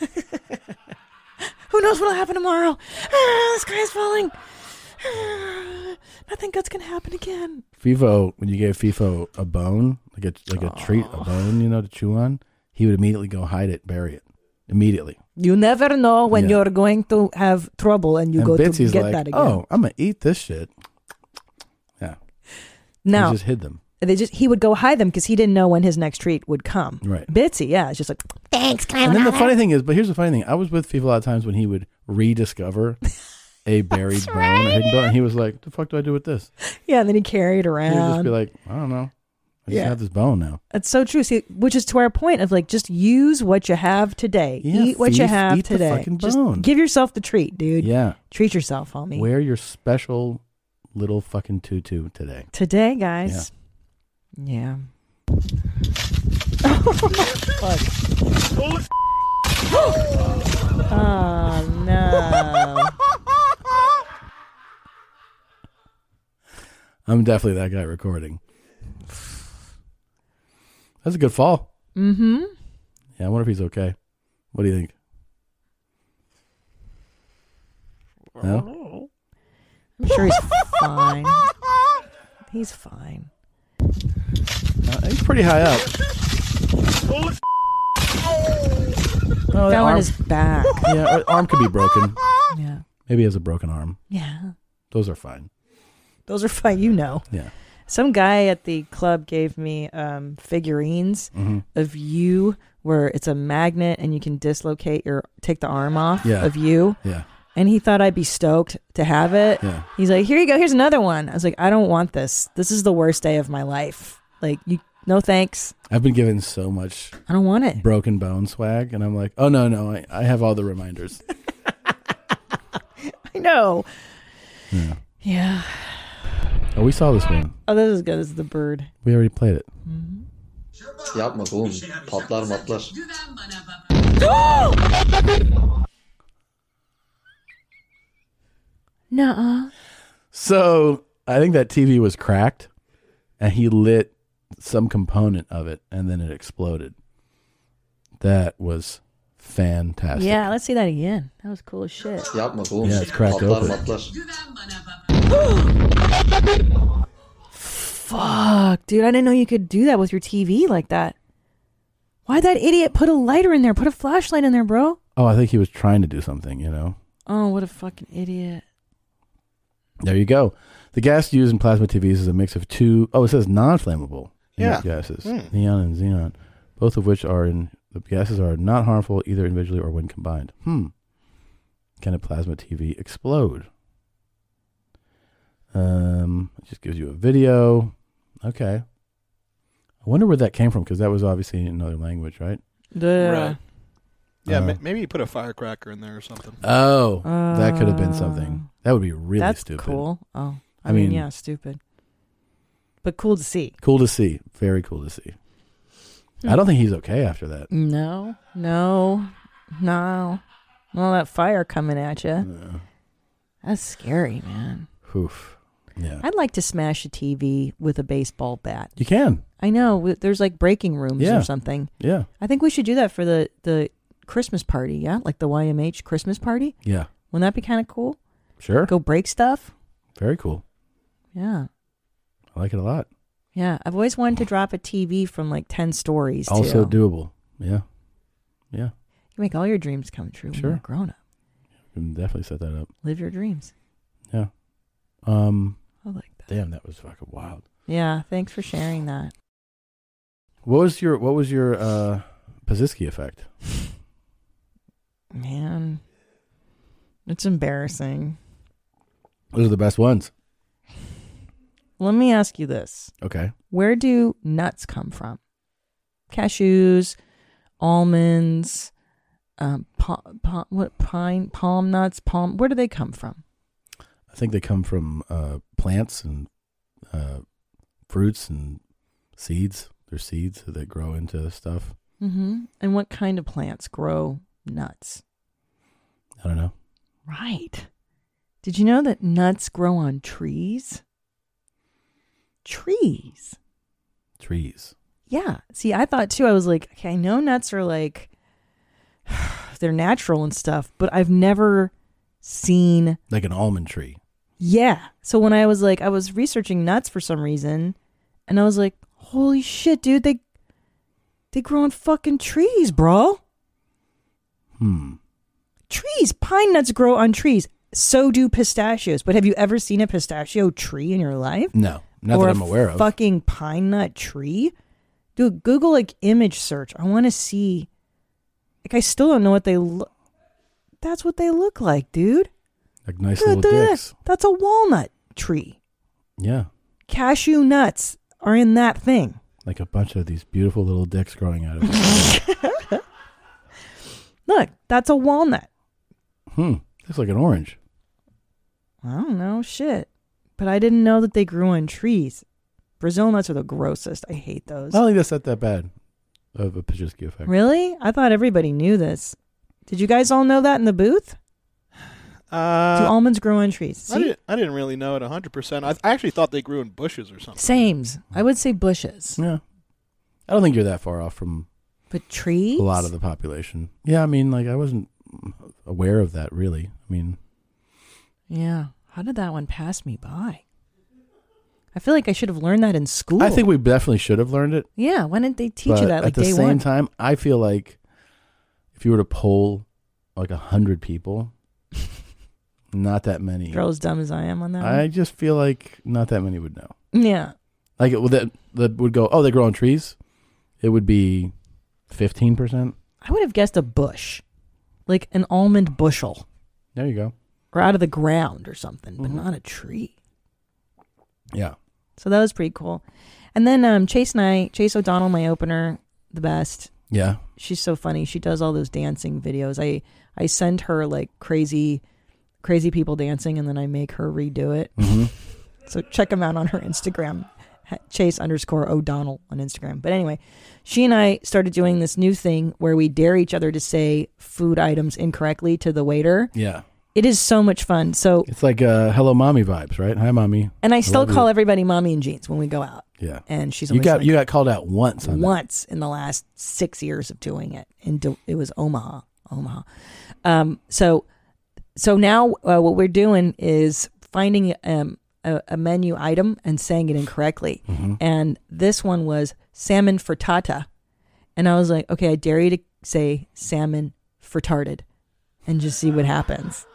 Who knows what'll happen tomorrow? Ah, the sky is falling. Ah, nothing good's gonna happen again. FIFO, when you gave FIFO a bone, like a like a treat, a bone, you know, to chew on, he would immediately go hide it, bury it, immediately. You never know when Yeah. you're going to have trouble and you and go Bitsy's to get like, that again. oh, I'm gonna eat this shit. Yeah. Now, he just hid them. They just he would go hide them because he didn't know when his next treat would come. Right. Bitsy, yeah, it's just like thanks. Can I have And then the another?" funny thing is, but here's the funny thing: I was with FIFO a lot of times when he would rediscover a buried bone or hidden bone, and he was like, "The fuck do I do with this?" Yeah, and then he carried He around. would just be like, "I don't know. I just Yeah. have this bone now." That's so true. See, which is to our point of like, just use what you have today. Yeah, Eat what you thief, have eat the today. fucking Just bone. give yourself the treat, dude. Yeah. Treat yourself, homie. Wear your special little fucking tutu today. Today, guys. Yeah. Fuck. Oh no. I'm definitely that guy recording. That's a good fall. Mm-hmm. Yeah, I wonder if he's okay. What do you think? No? I'm sure he's fine. He's fine. Uh, he's pretty high up. Oh, Fell on his back. Yeah, or arm could be broken. Yeah. Maybe he has a broken arm. Yeah. Those are fine. Those are fine, you know. Yeah. Some guy at the club gave me um, figurines Mhm. of you where it's a magnet and you can dislocate your, take the arm off Yeah. of you. Yeah. And he thought I'd be stoked to have it. Yeah. He's like, here you go. Here's another one. I was like, I don't want this. This is the worst day of my life. Like, you, no thanks. I've been given so much I don't want it. broken bone swag, and I'm like, oh, no, no, I, I have all the reminders. I know. Yeah. Yeah. Oh, we saw this one. Oh, this is good. This is the bird. We already played it. Yapma oğlum. Patlar matlar. Nuh-uh. So I think that T V was cracked, and he lit some component of it, and then it exploded. That was fantastic. Yeah, let's see that again. That was cool as shit. Yapma oğlum. Yeah, it's cracked Patlar open. matlar. Fuck, dude. I didn't know you could do that with your T V like that. Why'd that idiot put a lighter in there? Put a flashlight in there, bro. Oh, I think he was trying to do something, you know? Oh, what a fucking idiot. There you go. The gas used in plasma T Vs is a mix of two, oh, it says non-flammable Yeah. gases, Hmm. neon and xenon, both of which are in, the gases are not harmful either individually or when combined. Hmm. Can a plasma T V explode? Um, it just gives you a video. Okay. I wonder where that came from, because that was obviously in another language, right? Yeah. Right. Yeah, Uh, ma- maybe you put a firecracker in there or something. Oh, that could have been something. That would be really That's stupid. cool. Oh, I, I mean, mean- yeah, stupid. But cool to see. Cool to see. Very cool to see. I don't think he's okay after that. No, no, no. All that fire coming at you. Yeah. That's scary, man. Oof. Yeah. I'd like to smash a T V with a baseball bat. You can. I know. There's like breaking rooms Yeah. or something. Yeah. I think we should do that for the, the Christmas party, yeah? Like the Y M H Christmas party? Yeah. Wouldn't that be kind of cool? Sure. Go break stuff? Very cool. Yeah. I like it a lot. Yeah. I've always wanted to drop a T V from like ten stories, Also too. doable. Yeah. Yeah. You make all your dreams come true when Sure. you're a grown up. You can definitely set that up. Live your dreams. Yeah. Um, I like that. Damn, that was fucking wild. Yeah. Thanks for sharing that. What was your What was your uh, Pazisky effect? Man. It's embarrassing. Those are the best ones. Let me ask you this. Okay. Where do nuts come from? Cashews, almonds, um, palm, palm, what pine, palm nuts, palm. Where do they come from? I think they come from uh, plants and uh, fruits and seeds. They're seeds that grow into stuff. Mm-hmm. And what kind of plants grow nuts? I don't know. Right. Did you know that nuts grow on trees? Trees. Trees. Yeah. See, I thought too, I was like, okay, I know nuts are like, they're natural and stuff, but I've never seen. Like an almond tree. Yeah. So when I was like, I was researching nuts for some reason, and I was like, holy shit, dude, they, they grow on fucking trees, bro. Hmm. Trees. Pine nuts grow on trees. So do pistachios. But have you ever seen a pistachio tree in your life? No. Not or that I'm a aware of. Fucking pine nut tree? Dude, Google like image search. I want to see. Like, I still don't know what they look. That's what they look like, dude. Like nice Dude, little dude, dicks. That's a walnut tree. Yeah. Cashew nuts are in that thing. Like a bunch of these beautiful little dicks growing out of it. Look, that's a walnut. Hmm. Looks like an orange. I don't know, shit. But I didn't know that they grew on trees. Brazil nuts are the grossest. I hate those. I don't think that's not that bad of a Pazisky effect. Really? I thought everybody knew this. Did you guys all know that in the booth? Uh, Do almonds grow on trees? I See? didn't, I didn't really know it one hundred percent. I, I actually thought they grew in bushes or something. Sames. I would say bushes. Yeah. I don't think you're that far off from But trees? a lot of the population. Yeah, I mean, like, I wasn't aware of that, really. I mean... Yeah. How did that one pass me by? I feel like I should have learned that in school. I think we definitely should have learned it. Yeah, why didn't they teach but you that like at the day same one? time, I feel like if you were to poll like a hundred people, not that many. Girl as dumb as I am on that I one. just feel like not that many would know. Yeah. Like it, that that would go, oh, they grow on trees. It would be fifteen percent. I would have guessed a bush. Like an almond bushel. There you go. Or out of the ground or something, but Mhm. not a tree. Yeah. So that was pretty cool. And then um, Chase and I, Chase O'Donnell, my opener, the best. Yeah. She's so funny. She does all those dancing videos. I, I send her like crazy, crazy people dancing, and then I make her redo it. Mm-hmm. So check them out on her Instagram, Chase underscore O'Donnell on Instagram. But anyway, she and I started doing this new thing where we dare each other to say food items incorrectly to the waiter. Yeah. It is so much fun. So It's like uh, hello mommy vibes, right? Hi mommy. And I still love call you. everybody mommy in jeans when we go out. Yeah. And she's You always got like, you got called out once on that. once in the last six years of doing it, and do, it was Omaha, Omaha. Um, so, so now uh, what we're doing is finding um, a, a menu item and saying it incorrectly. Mm-hmm. And this one was salmon frittata, and I was like, okay, I dare you to say salmon frittarded, and just see what happens.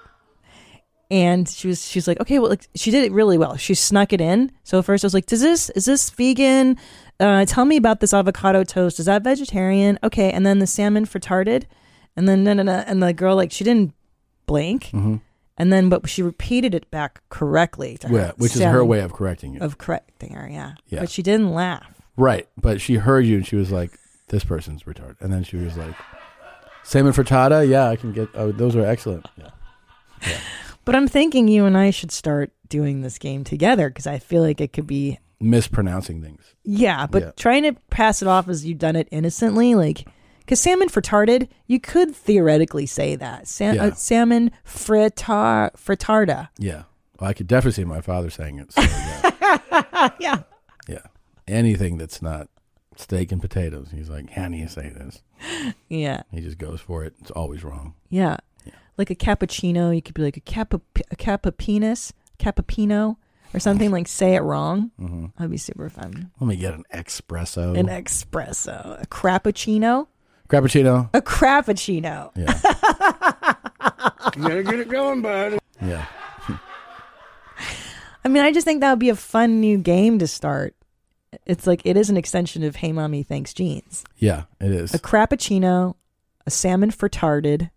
And she was, she's like, okay, well, like, she did it really well. She snuck it in. So at first I was like, does this, is this vegan? Uh, tell me about this avocado toast. Is that vegetarian? Okay. And then the salmon frittarded. And then, no, no, no. And the girl, like, she didn't blink. Mm-hmm. And then, but she repeated it back correctly to her. Yeah, which is her Salmon- way of correcting it. Of correcting her, yeah. Yeah. But she didn't laugh. Right. But she heard you and she was like, this person's retarded. And then she was like, salmon frittata? Yeah, I can get, oh, those are excellent. Yeah. Yeah. But I'm thinking you and I should start doing this game together because I feel like it could be Mispronouncing things. Yeah, but Yeah. trying to pass it off as you've done it innocently, like, Because salmon frittarded, you could theoretically say that. Sa- Yeah. uh, salmon fritar- fritarda. Yeah. Well, I could definitely see my father saying it. So, yeah. Yeah. Yeah. Anything that's not steak and potatoes. He's like, how do you say this? Yeah. He just goes for it. It's always wrong. Yeah. Like a cappuccino, you could be like a kappa, a kappa penis, cappuccino, or something like say it wrong. Mm-hmm. That'd be super fun. Let me get an espresso. An espresso. A crappuccino. Crappuccino. A crappuccino. Yeah. You gotta get it going, bud. Yeah. I mean, I just think that would be a fun new game to start. It's like, it is an extension of Hey Mommy, Thanks Jeans. Yeah, it is. A crappuccino, a salmon frittarded.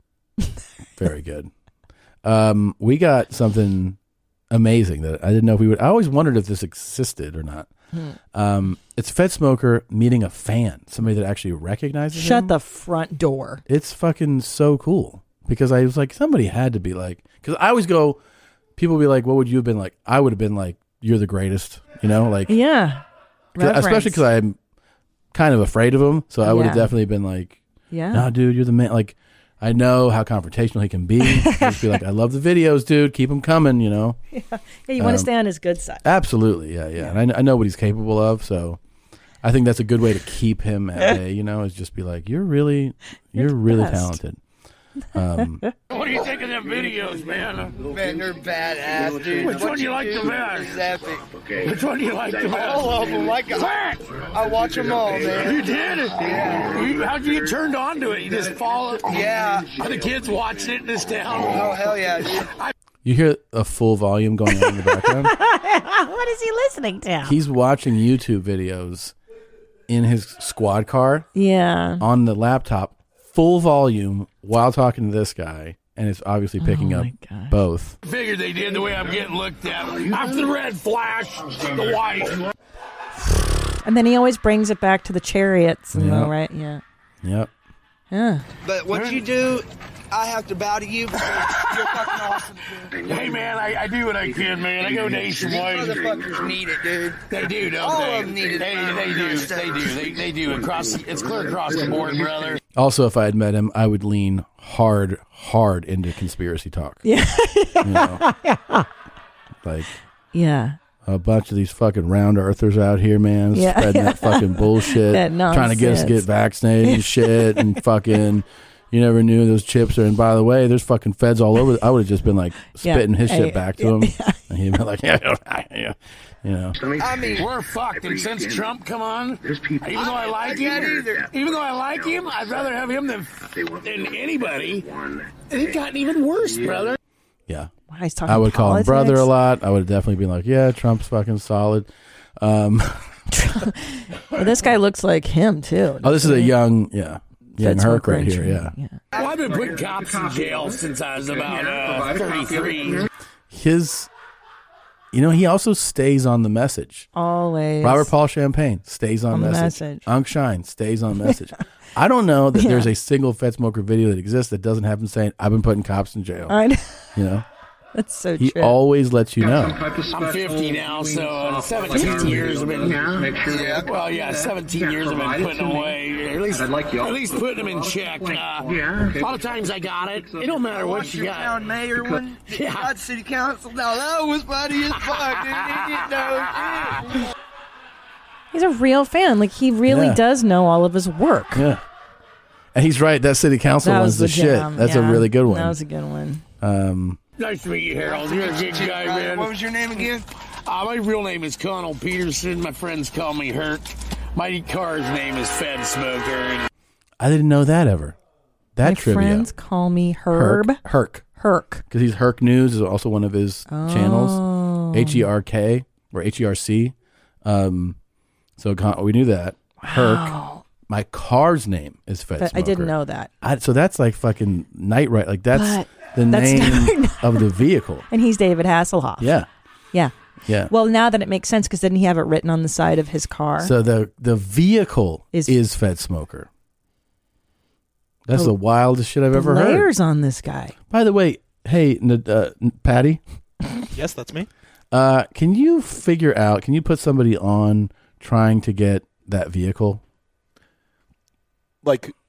Very good. Um, we got something amazing that I didn't know if we would. I always wondered if this existed or not. Hmm. Um, it's Fed Smoker meeting a fan, somebody that actually recognizes Shut him. the front door. It's fucking so cool because I was like, somebody had to be like, because I always go, people be like, what would you have been like? I would have been like, you're the greatest, you know, like yeah, 'cause- especially because I'm kind of afraid of him, so I would have Yeah. definitely been like, Yeah. no, dude, you're the man. Like, I know how confrontational he can be. I'd just be like, I love the videos, dude. Keep them coming, you know. Yeah, yeah you want to Um, stay on his good side. Absolutely, yeah, yeah. And I, kn- I know what he's capable of, so I think that's a good way to keep him at bay. You know, is just be like, you're really, you're, You're really best. talented. Um, What do you think of them videos, man? Man, they're badass, dude. Which What one do you like do the best? is epic. Which one do you like the best? All of them. Like, I, I watch them all, man. You did? Yeah. You, how'd you get turned on to it? You just follow? Yeah. Are the kids watching it in this town? Oh, hell yeah, dude. you hear a full volume going on in the background. What is he listening to? He's watching YouTube videos in his squad car. Yeah. On the laptop, full volume while talking to this guy, and it's obviously picking Oh up both. Figured they did the way I'm getting looked at. After the red flash, the white. And then he always brings it back to the chariots, and Yeah. all right, yeah, Yep. yeah. But what you do, I have to bow to you because you're fucking awesome, dude. Hey, man, I, I do what I can, man. I go nationwide. These motherfuckers need it, dude. They do, don't All they? of them need it. They, they do. They do. They, they do. Across, it's clear across the board, brother. Also, if I had met him, I would lean hard, hard into conspiracy talk. Yeah. You know? Like, Yeah. a bunch of these fucking round earthers out here, man, Yeah. spreading that fucking bullshit, That trying to get us to get nonsense. vaccinated and shit, and fucking, you never knew those chips are. And by the way, there's fucking feds all over. I would have just been like spitting his Hey, shit back to yeah, him, yeah. and he'd be like, yeah, yeah, you know. I mean, we're fucked. And since Trump come on, even though I like I can't him, either. even though I like him, I'd rather have him than than anybody. It's gotten even worse, brother. Yeah. Wow, he's talking I would call him politics. brother a lot. I would have definitely been like, yeah, Trump's fucking solid. Um, Well, this guy looks like him too. oh, this is a young, yeah, young Fed Herc smoker right here. intern. Yeah. Well, I've been putting cops in jail since I was about uh, thirty-three. His, you know, he also stays on the message. Always. Robert Paul Champagne stays on, On the message. message. Unc Shine stays on message. I don't know that Yeah. there's a single Fed Smoker video that exists that doesn't have him saying, I've been putting cops in jail. I know. You know? That's so He true. always lets you know. I'm fifty now, so uh, seventeen years I've been. Yeah, well, yeah, seventeen years I've been putting them away. At least, at least putting them in check. Uh, yeah. A lot of times I got it. It don't matter what you got. Town mayor one, Yeah. got city council. Now that was funny as fuck, dude. He didn't know shit. He's a real fan. Like, he really Yeah. does know all of his work. Yeah. And he's right. That city council That one's was the, the shit. jam, That's yeah. a really good one. That was a good one. Um, Nice to meet you, Harold. You're a good guy, man. What was your name again? Uh, my real name is Connell Peterson. My friends call me Herc. My car's name is Fed Smoker. I didn't know that ever. That My trivia. friends call me Herb. Herc. Herc. Herc. Because he's Herc News is also one of his Oh. channels. H E R K or H E R C. Um, so con- we knew that. Herc. My car's name is Fed But Smoker. I didn't know that. I, so that's like fucking Night Ride. Like that's But the that's name not- of the vehicle. And he's David Hasselhoff. Yeah. Yeah. Yeah. Well, now that it makes sense, because didn't he have it written on the side of his car? So the the vehicle Is- is, Fed Smoker. That's Oh, the wildest shit I've the ever heard. layers on this guy. By the way, hey, N- uh, N- Patty, Yes, that's me. uh, can you figure out? Can you put somebody on trying to get that vehicle? Like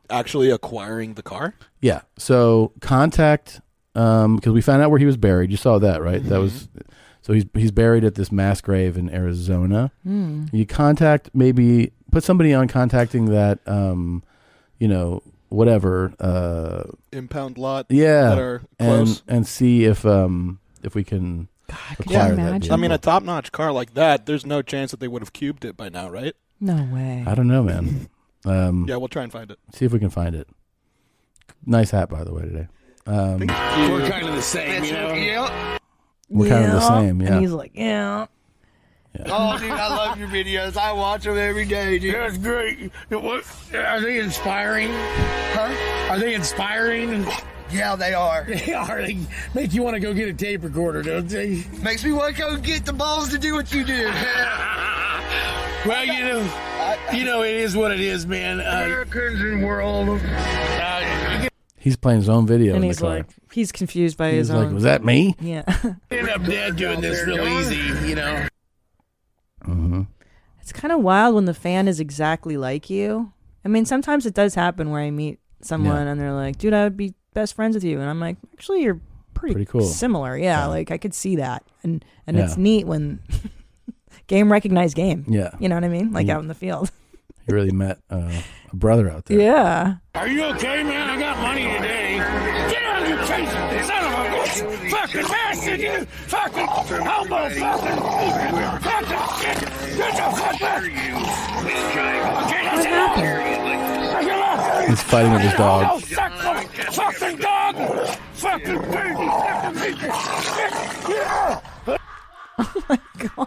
actually acquiring the car? Yeah. So contact, um, because we found out where he was buried. You saw that, right? Mm-hmm. That was so he's he's buried at this mass grave in Arizona. Mm. You contact maybe put somebody on contacting that, um, you know, whatever uh, impound lot. Yeah, that are close. and and see if um if we can God, acquire yeah, that. I mean, a top-notch car like that, there's no chance that they would have cubed it by now, right? No way. I don't know, man. Um, yeah, we'll try and find it. See if we can find it. Nice hat, by the way, today. Um, We're kind of the same, you know? Yeah. We're kind of the same, yeah. And he's like, yeah. Oh, dude, I love your videos. I watch them every day, dude. That's great. What, are they inspiring? Huh? Are they inspiring? Yeah, they are. They are. They make you want to go get a tape recorder, don't they? Makes me want to go get the balls to do what you do. Well, you know, you know, it is what it is, man. Uh, Americans and world. Uh, he's playing his own video And in he's the car. like, he's confused by He's his like, own. was that me? Yeah. end up dead doing this real easy, you know. Mm-hmm. It's kind of wild when the fan is exactly like you. I mean, sometimes it does happen where I meet someone Yeah. and they're like, dude, I would be best friends with you. And I'm like, actually, you're pretty, Pretty cool. similar. Yeah, like I could see that. And and Yeah. it's neat when game recognized game. Yeah. You know what I mean? Like You- out in the field. You really met uh, a brother out there. Yeah. Are you okay, man? I got money today. Get out of your face, son of a bitch! Fucking bastard, you! Fucking homo, fucking, fucking shit! Get the fuck back! Okay, that's enough! That's enough! He's fighting with his dog. Oh, fuck, fucking dog! Fucking baby! Fucking baby! Yeah! Oh my God.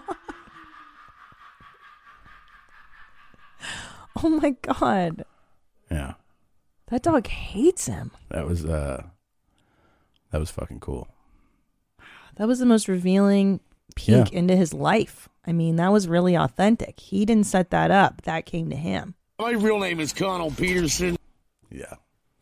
Oh my God. Yeah. That dog hates him. That was uh that was fucking cool. That was the most revealing peek Yeah. into his life. I mean, that was really authentic. He didn't set that up. That came to him. My real name is Connell Peterson. Yeah.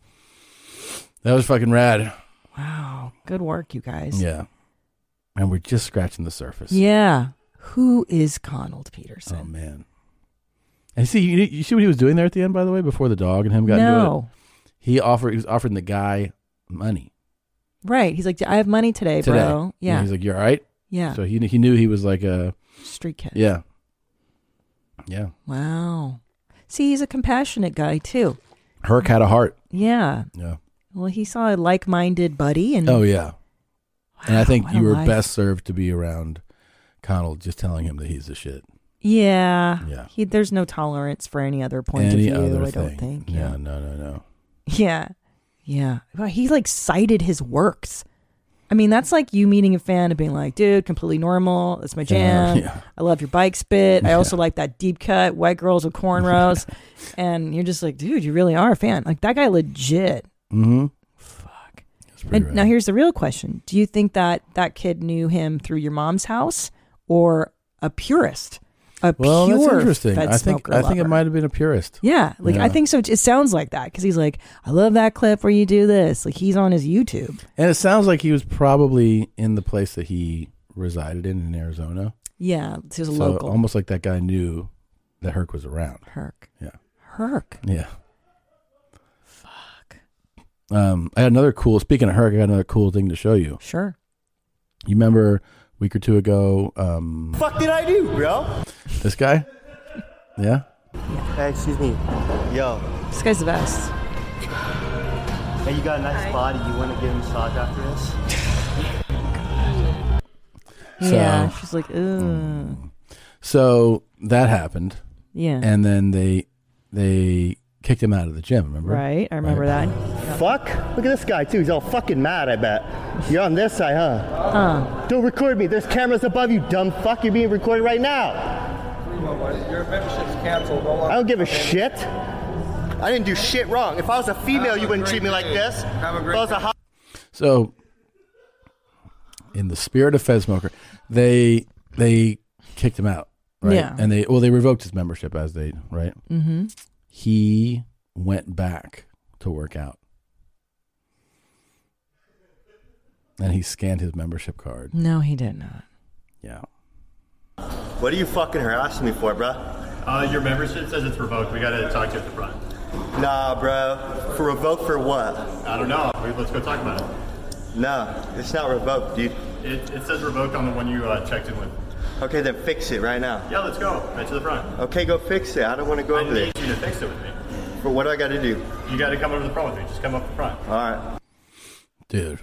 That was fucking rad. Wow. Good work, you guys. Yeah. And we're just scratching the surface. Yeah. Who is Connell Peterson? Oh man. And see, you, you see what he was doing there at the end, by the way, before the dog and him got into No. it? He offered he was offering the guy money. Right. He's like, I have money today, Today. bro. Yeah. He's like, you all right? Yeah. So he he knew he was like a street kid. Yeah. Yeah. Wow. See, he's a compassionate guy too. Herc had a heart. Yeah. Yeah. Well, he saw a like-minded buddy, and Oh yeah. and I think what you a were life. best served to be around Connell, just telling him that he's the shit. yeah, Yeah. He there's no tolerance for any other point Any of view. other I don't thing. think. Yeah, Yeah. no, no, no. Yeah. Yeah. Well, he like cited his works. I mean, that's like you meeting a fan and being like, dude, completely normal. That's my jam. yeah. I love your bike spit. I also like that deep cut white girls with cornrows. And you're just like, dude, you really are a fan. Like that guy legit. Mm-hmm. Fuck. pretty And rad. now here's the real question. Do you think that that kid knew him through your mom's house or a purist? A Well, pure that's interesting. Fed I think smoker I think it lover? might have been a purist. Yeah, like Yeah. I think so. It sounds like that because he's like, I love that clip where you do this. Like he's on his YouTube. And it sounds like he was probably in the place that he resided in in Arizona. Yeah, he was a So local. almost like that guy knew that Herc was around. Herc. Yeah. Herc. Yeah. Fuck. Um, I had another cool. Speaking of Herc, I got another cool thing to show you. Sure. You remember a week or two ago? Um, Fuck did I do, bro? this guy. Yeah. Hey, excuse me. Yo. This guy's the best. Hey, you got a nice body. You want to get a massage after this? Yeah, So- she's like, ugh. So that happened. Yeah. And then they they kicked him out of the gym. Remember? Right, I remember that. Fuck. Look at this guy, too. He's all fucking mad, I bet. You're on this side, huh? Huh. Don't record me. There's cameras above you, dumb fuck. You're being recorded right now. Your membership's canceled. I don't give a shit. I didn't do shit wrong. If I was a female, you wouldn't treat me like this. Have a If great I was a hot So, in the spirit of Fed Smoker, they they kicked him out, right? Yeah. And they well they revoked his membership as they right. Mm-hmm. He went back to work out, and he scanned his membership card. No, he did not. Yeah. What are you fucking harassing me for, bruh? Uh, your membership says it's revoked. We gotta talk to you at the front. Nah, bro. For revoke for what? I don't know. Wait, let's go talk about it. No, it's not revoked, dude. It, it says revoked on the one you uh, checked in with. Okay, then fix it right now. Yeah, let's go. Right to the front. Okay, go fix it. I don't want to go I over there. need you to fix it with me. But what do I got to do? You got to come over to the front with me. Just come up the front. All right. Dude.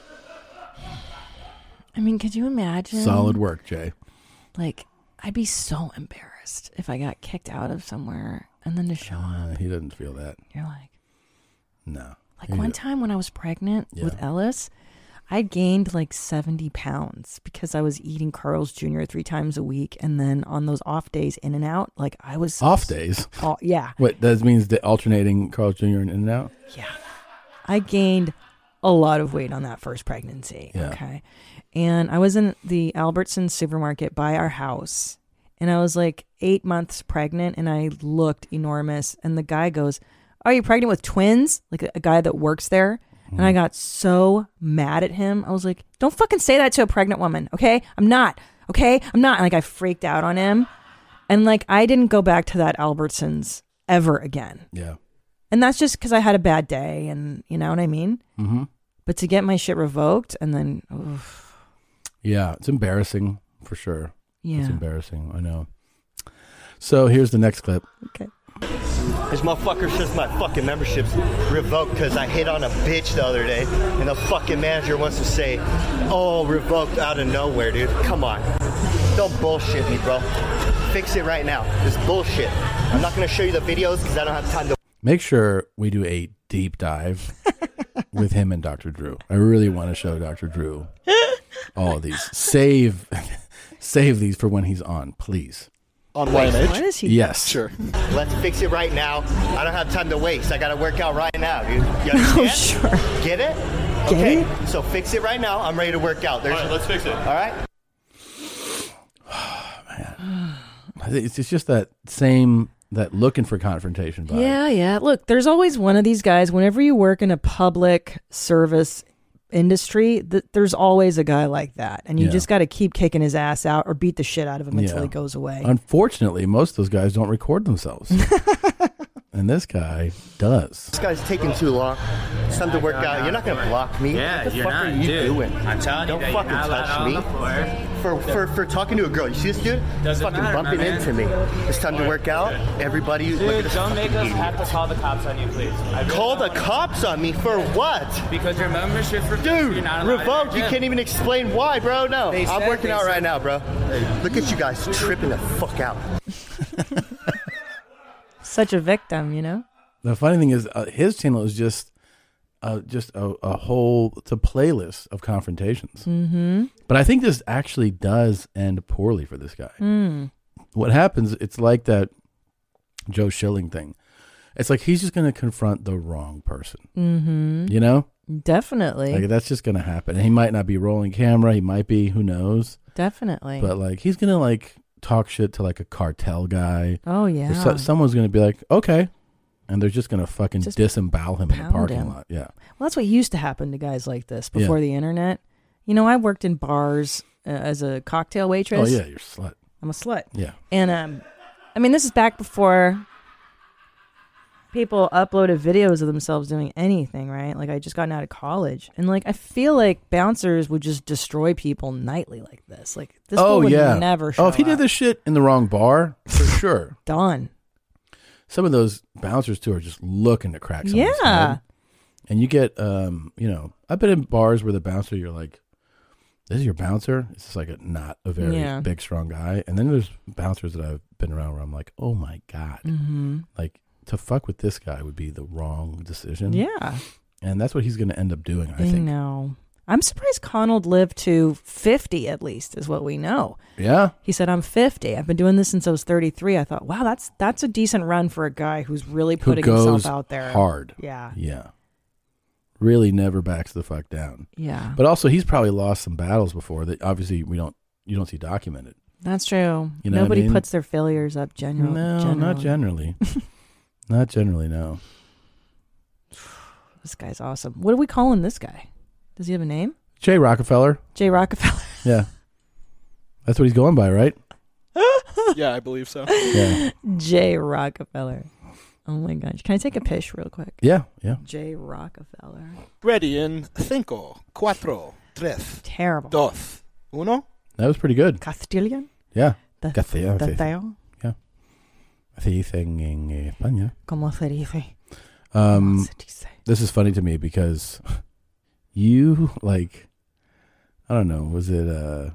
I mean, could you imagine? Solid work, Jay. Like, I'd be so embarrassed if I got kicked out of somewhere and then to show up. Uh, he doesn't feel that. You're like, no. Like He one did- time when I was pregnant Yeah. with Ellis, I gained like seventy pounds because I was eating Carl's Junior three times a week. And then on those off days, in and out, like I was. Off days? Oh, yeah. What, that means the alternating Carl's Junior and In-N-Out? Yeah. I gained a lot of weight on that first pregnancy. Yeah. Okay. And I was in the Albertsons supermarket by our house. And I was like eight months pregnant and I looked enormous. And the guy goes, "Are you pregnant with twins?" Like a, a guy that works there. And I got so mad at him. I was like, "Don't fucking say that to a pregnant woman. Okay. I'm not. Okay. I'm not." And like I freaked out on him. And like I didn't go back to that Albertsons ever again. Yeah. And that's just because I had a bad day, and you know what I mean? Mm-hmm. But to get my shit revoked and then, oof. Yeah, it's embarrassing for sure. Yeah. It's embarrassing. I know. So here's the next clip. Okay. This motherfucker says my fucking membership's revoked because I hit on a bitch the other day, and the fucking manager wants to say, "Oh, revoked," out of nowhere, dude. Come on. Don't bullshit me, bro. Fix it right now. This bullshit. I'm not going to show you the videos because I don't have time to. Make sure we do a deep dive with him and Doctor Drew. I really want to show Doctor Drew all of these. Save, save these for when he's on, please. On Y M H? What is he? Yes. Sure. Let's fix it right now. I don't have time to waste. I got to work out right now, dude. You understand? Oh, sure. Get it? Get okay. it? So fix it right now. I'm ready to work out. There's... All right, let's fix it. All right? It's it's just that same, that looking for confrontation vibe. Yeah, yeah. Look, there's always one of these guys. Whenever you work in a public service industry, th- there's always a guy like that. And you Yeah. just got to keep kicking his ass out or beat the shit out of him until Yeah. he goes away. Unfortunately, most of those guys don't record themselves. And this guy does. This guy's taking too long. It's time to work out. You're not going to block me. Yeah, what the you're fuck not, are you dude. doing? I'm telling Don't you that fucking you're not allowed touch on me. the floor. For, for, for talking to a girl. You see this dude? Doesn't fucking matter, bumping my man. into me. It's time to work out. Everybody, look at Dude, this don't fucking make us idiot. have to call the cops on you, please. I really Call don't the wanna- cops on me for what? Because your membership's revoked. Dude, You're not allowed revoked. in You your can't gym. even explain why, bro. No, They I'm said- working they out said- right now, bro. Look at you guys tripping the fuck out. Such a victim, you know? The funny thing is, uh, his channel is just uh, just a, a whole, it's a playlist of confrontations. Mm-hmm. But I think this actually does end poorly for this guy. Mm. What happens, it's like that Joe Schilling thing. It's like he's just going to confront the wrong person. Mm-hmm. You know? Definitely. Like that's just going to happen. And he might not be rolling camera. He might be, who knows? Definitely. But like he's going to like talk shit to like a cartel guy. Oh, yeah. Or so, someone's going to be like, okay. And they're just going to fucking Just disembowel him in the pound parking him. lot. Yeah. Well, that's what used to happen to guys like this before Yeah. the internet. You know, I worked in bars uh, as a cocktail waitress. Oh, yeah, you're a slut. I'm a slut. Yeah. And, um, I mean, this is back before people uploaded videos of themselves doing anything, right? Like, I just gotten out of college. And, like, I feel like bouncers would just destroy people nightly like this. Like, this oh, fool would yeah. never show Oh, if he up. did this shit in the wrong bar, for sure. Done. Some of those bouncers, too, are just looking to crack someone's Yeah. head. And you get, um, you know, I've been in bars where the bouncer, you're like, this is your bouncer? It's just like a, not a very Yeah. big, strong guy. And then there's bouncers that I've been around where I'm like, oh, my God. Mm-hmm. Like, to fuck with this guy would be the wrong decision. Yeah. And that's what he's going to end up doing, I I think. know. I'm surprised Conald lived to fifty at least, is what we know. Yeah. He said, I'm fifty. I've been doing this since I was thirty-three. I thought, wow, that's that's a decent run for a guy who's really Who putting goes himself out there. hard. Yeah. Yeah. Really never backs the fuck down. Yeah. But also, he's probably lost some battles before that obviously we don't, you don't see documented. That's true. You know what I Nobody mean? puts their failures up generally. No, not generally. Not generally, no. This guy's awesome. What are we calling this guy? Does he have a name? Jay Rockefeller. Jay Rockefeller. Yeah. That's what he's going by, right? Yeah, I believe so. Yeah. Jay Rockefeller. Oh my gosh. Can I take a pish real quick? Yeah, yeah. Jay Rockefeller. Ready in cinco, cuatro, tres, Terrible. dos, uno. That was pretty good. Castilian? Yeah. The- Castilla, the sí. Theo? Yeah. Se dice en, en España. ¿Cómo se dice? Um, this is funny to me because you, like, I don't know, was it uh,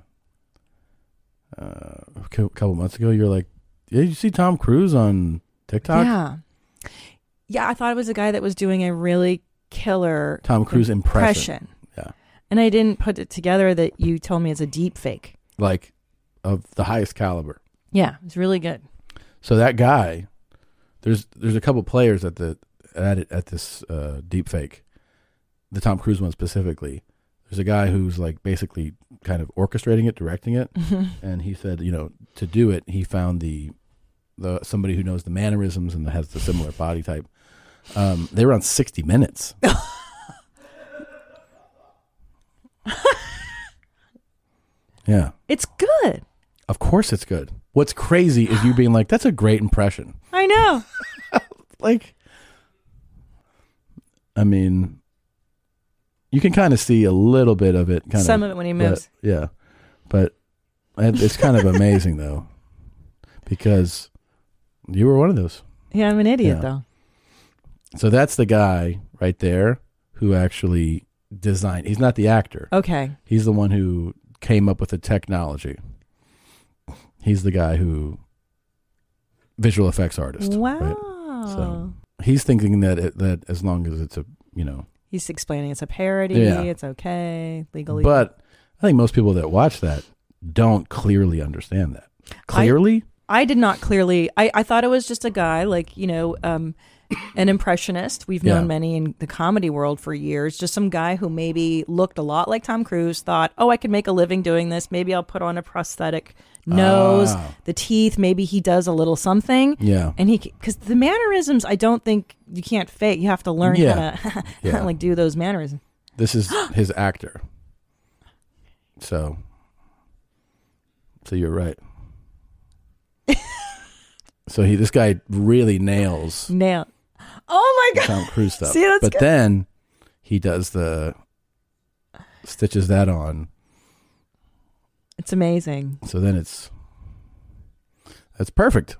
uh, a cou- couple months ago? You're like, yeah, did you see Tom Cruise on TikTok? Yeah. Yeah, I thought it was a guy that was doing a really killer Tom Cruise impression. Yeah. And I didn't put it together that you told me it's a deep fake. Like, of the highest caliber. Yeah, it's really good. So that guy, there's there's a couple players at the at it at this uh, deep fake, the Tom Cruise one specifically. There's a guy who's like basically kind of orchestrating it, directing it, Mhm. and he said, you know, to do it, he found the the somebody who knows the mannerisms and has the similar body type. Um, they were on sixty minutes. Yeah. It's good. Of course it's good. What's crazy is you being like, that's a great impression. I know. Like, I mean, you can kind of see a little bit of it. Kind Some of it when he moves. But, yeah. But it- it's kind of amazing, though, because you were one of those. Yeah, I'm an idiot, Yeah. though. So that's the guy right there who actually designed. He's not the actor. Okay. He's the one who came up with the technology. He's the guy who visual effects artist. Wow. Right? So he's thinking that it, that as long as it's a, you know, He's explaining it's a parody. Yeah. It's okay. Legally. but I think most people that watch that don't clearly understand that. Clearly? I did not clearly. I, I thought it was just a guy, like, you know, um, an impressionist. We've known Yeah. many in the comedy world for years. Just some guy who maybe looked a lot like Tom Cruise, thought, oh, I could make a living doing this. Maybe I'll put on a prosthetic nose, Ah. the teeth. Maybe he does a little something. Yeah. And he, because the mannerisms, I don't think you can't fake. You have to learn Yeah. how to Yeah. like do those mannerisms. This is his actor. So, so you're right. So he, this guy really nails Nail. Oh my the God. Tom Cruise stuff. See, that's but good. then he does the stitches that on. It's amazing. So then it's that's perfect.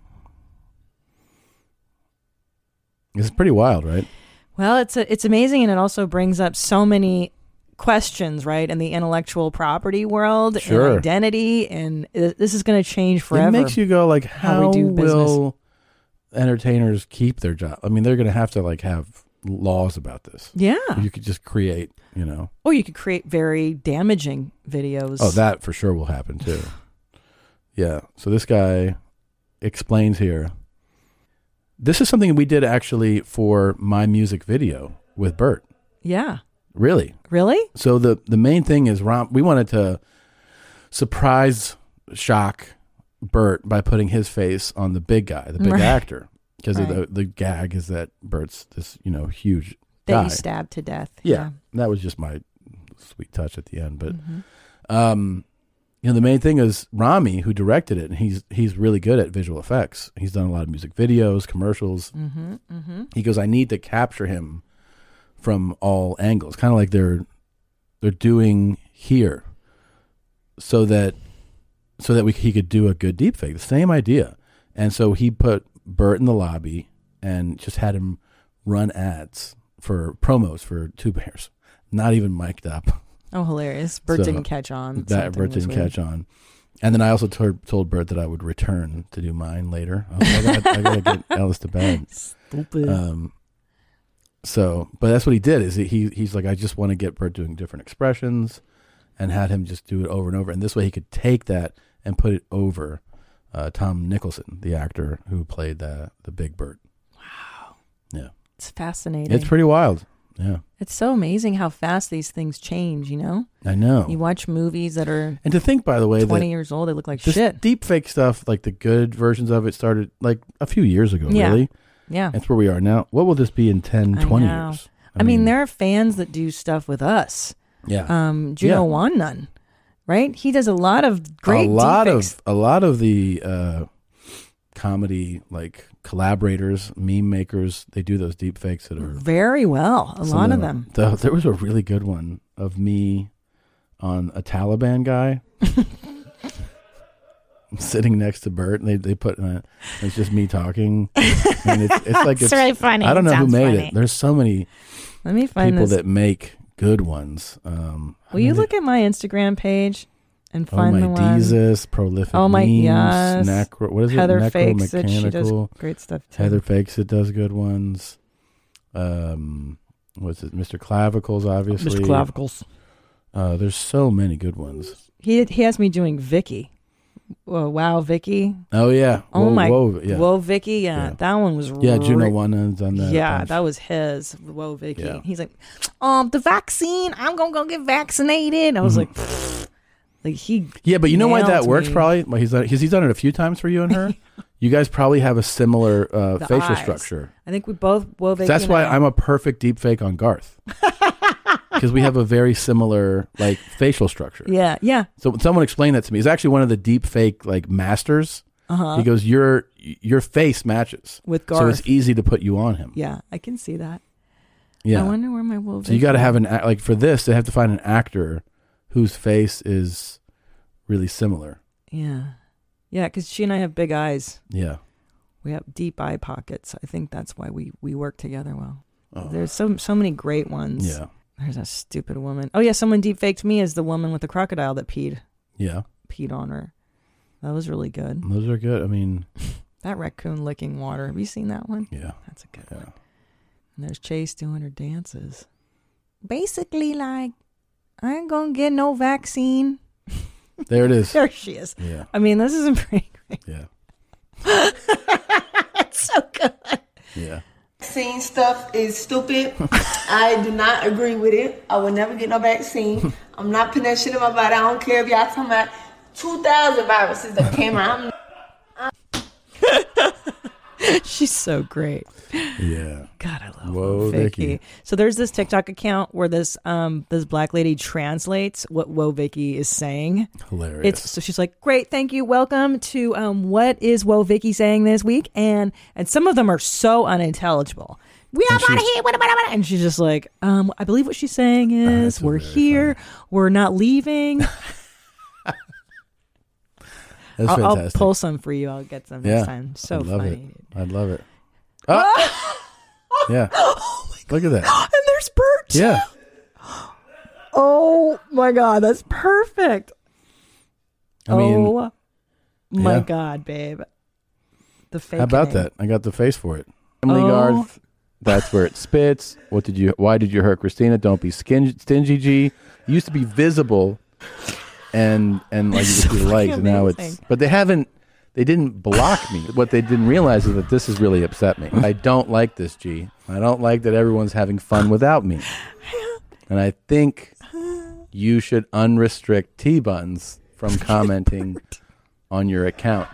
It's pretty wild, right? Well, it's a, it's amazing, and it also brings up so many questions, right, in the intellectual property world Sure. and identity, and it, this is going to change forever. It makes you go like, how, we do business. will entertainers keep their job? I mean, they're going to have to like have laws about this. Yeah. You could just create, you know. Or you could create very damaging videos. Oh, that for sure will happen too. Yeah. So this guy explains here. This is something we did actually for my music video with Bert. Yeah. Really? Really? So the the main thing is Rom, we wanted to surprise shock Bert by putting his face on the big guy, the big Right. actor, because Right. the the gag is that Bert's this, you know, huge That guy. you stabbed to death. Yeah, that was just my sweet touch at the end. But, Mhm. um, you know, the main thing is Rami, who directed it, and he's he's really good at visual effects. He's done a lot of music videos, commercials. Mhm, mhm. He goes, I need to capture him from all angles, kind of like they're they're doing here, so that so that we he could do a good deepfake. The same idea, and so he put Bert in the lobby and just had him run ads for promos for Two Bears, not even mic'd up. Oh, hilarious. Bert So didn't catch on. That Something Bert was didn't weird. catch on. And then I also told, told Bert that I would return to do mine later. I, was like, I, gotta, I gotta get Alice to bed. Stupid. Um, so, but that's what he did. Is he, he he's like, I just want to get Bert doing different expressions, and had him just do it over and over. And this way, he could take that and put it over uh, Tom Nicholson, the actor who played the the Big Bert. Wow. Yeah, It's fascinating. it's pretty wild. Yeah, It's so amazing how fast these things change, you know? I know. You watch movies that are And to think, by the way, twenty that years old, they look like this shit. deep fake stuff, like the good versions of it, started like a few years ago. Yeah. Really, Yeah. That's where we are now. What will this be in ten, I twenty know. years? I, mean, there are fans that do stuff with us. Yeah. Um, Juno Yeah. Wannan, right? He does a lot of great a lot deepfakes. of a lot of the uh, comedy like collaborators, meme makers. They do those deep fakes that are very well. A lot of them. The, there was a really good one of me on a Taliban guy. Sitting next to Bert, and they they put in a, it's just me talking, and it's it's like It's it's really funny. I don't It know who sounds made funny. it. There's so many Let me find people this. that make good ones. Um, Will you look at my Instagram page and oh find my the one? Jesus, prolific Oh my memes, yes. Necro, what is Heather it? Fakes It. She does Necromechanical. great stuff too. Heather Fakes It does good ones. Um, what's it? Mister Clavicles, obviously. Mister Clavicles. Uh, there's so many good ones. He he has me doing Vicky. Whoa, wow, Vicky. Oh yeah. Oh Whoa, my. Whoa, yeah. Whoa, Vicky. Yeah, Yeah. that one was. Yeah, Juno re- Wanna's on that. Yeah, bunch. that was his. Whoa, Vicky. Yeah. He's like, um, the vaccine. I'm gonna go get vaccinated. I was Mhm. like, pfft. Like he. Yeah, but you know why that nailed works me. probably? Well, he's done, he's, he's done it a few times for you and her. You guys probably have a similar uh, The facial eyes. structure. I think we both. Whoa, Vicky. That's and why I- I'm a perfect deep fake on Garth. Because we have a very similar like facial structure. Yeah, yeah. So someone explained that to me. He's actually one of the deep fake like masters. Uh-huh. He goes, your your face matches With so Garth. it's easy to put you on him. Yeah, I can see that. Yeah. I wonder where my Whoa, So you Vicky. got to have an act like for this. They have to find an actor whose face is really similar. Yeah, yeah. Because she and I have big eyes. Yeah. We have deep eye pockets. I think that's why we we work together well. Oh. There's so so many great ones. Yeah. There's a stupid woman. Oh yeah, someone deep faked me as the woman with the crocodile that peed. Yeah. Peed on her. That was really good. Those are good. I mean, That raccoon licking water. Have you seen that one? Yeah. That's a good one. And there's Chase doing her dances. Basically, like, I ain't gonna get no vaccine. there it is. There she is. Yeah. I mean, this isn't pretty great. Yeah. It's so good. Yeah. Vaccine stuff is stupid. I do not agree with it. I will never get no vaccine. I'm not putting that shit in my body. I don't care if y'all talking about two thousand viruses that came out. I'm She's so great. Yeah. God, I love Whoa, Vicky. Vicky. So there's this TikTok account where this um this black lady translates what Whoa Vicky is saying. Hilarious. It's so she's like, "Great, thank you. Welcome to um what is Whoa Vicky saying this week?" And and some of them are so unintelligible. We are And out of she's- here. What about it? And she's just like, um, I believe what she's saying is we're here. We're not leaving. That's I'll, I'll fantastic. pull some for you. I'll get some yeah. next time. So I'd love funny. it. I'd love it. Oh! Yeah. Oh my God. Look at that. And there's Bert. too. Yeah. Oh my God, that's perfect. I mean, oh my yeah. God, babe. The fake. How about that? I got the face for it. Family Oh. Garth. That's where it spits. What did you? Why did you hurt Christina? Don't be skin, stingy, G. It used to be visible, and and like you could see the likes. And now it's. amazing. But they haven't. They didn't block me. What they didn't realize is that this has really upset me. I don't like this, G. I don't like that everyone's having fun without me. And I think you should unrestrict T-Buns from commenting on your account.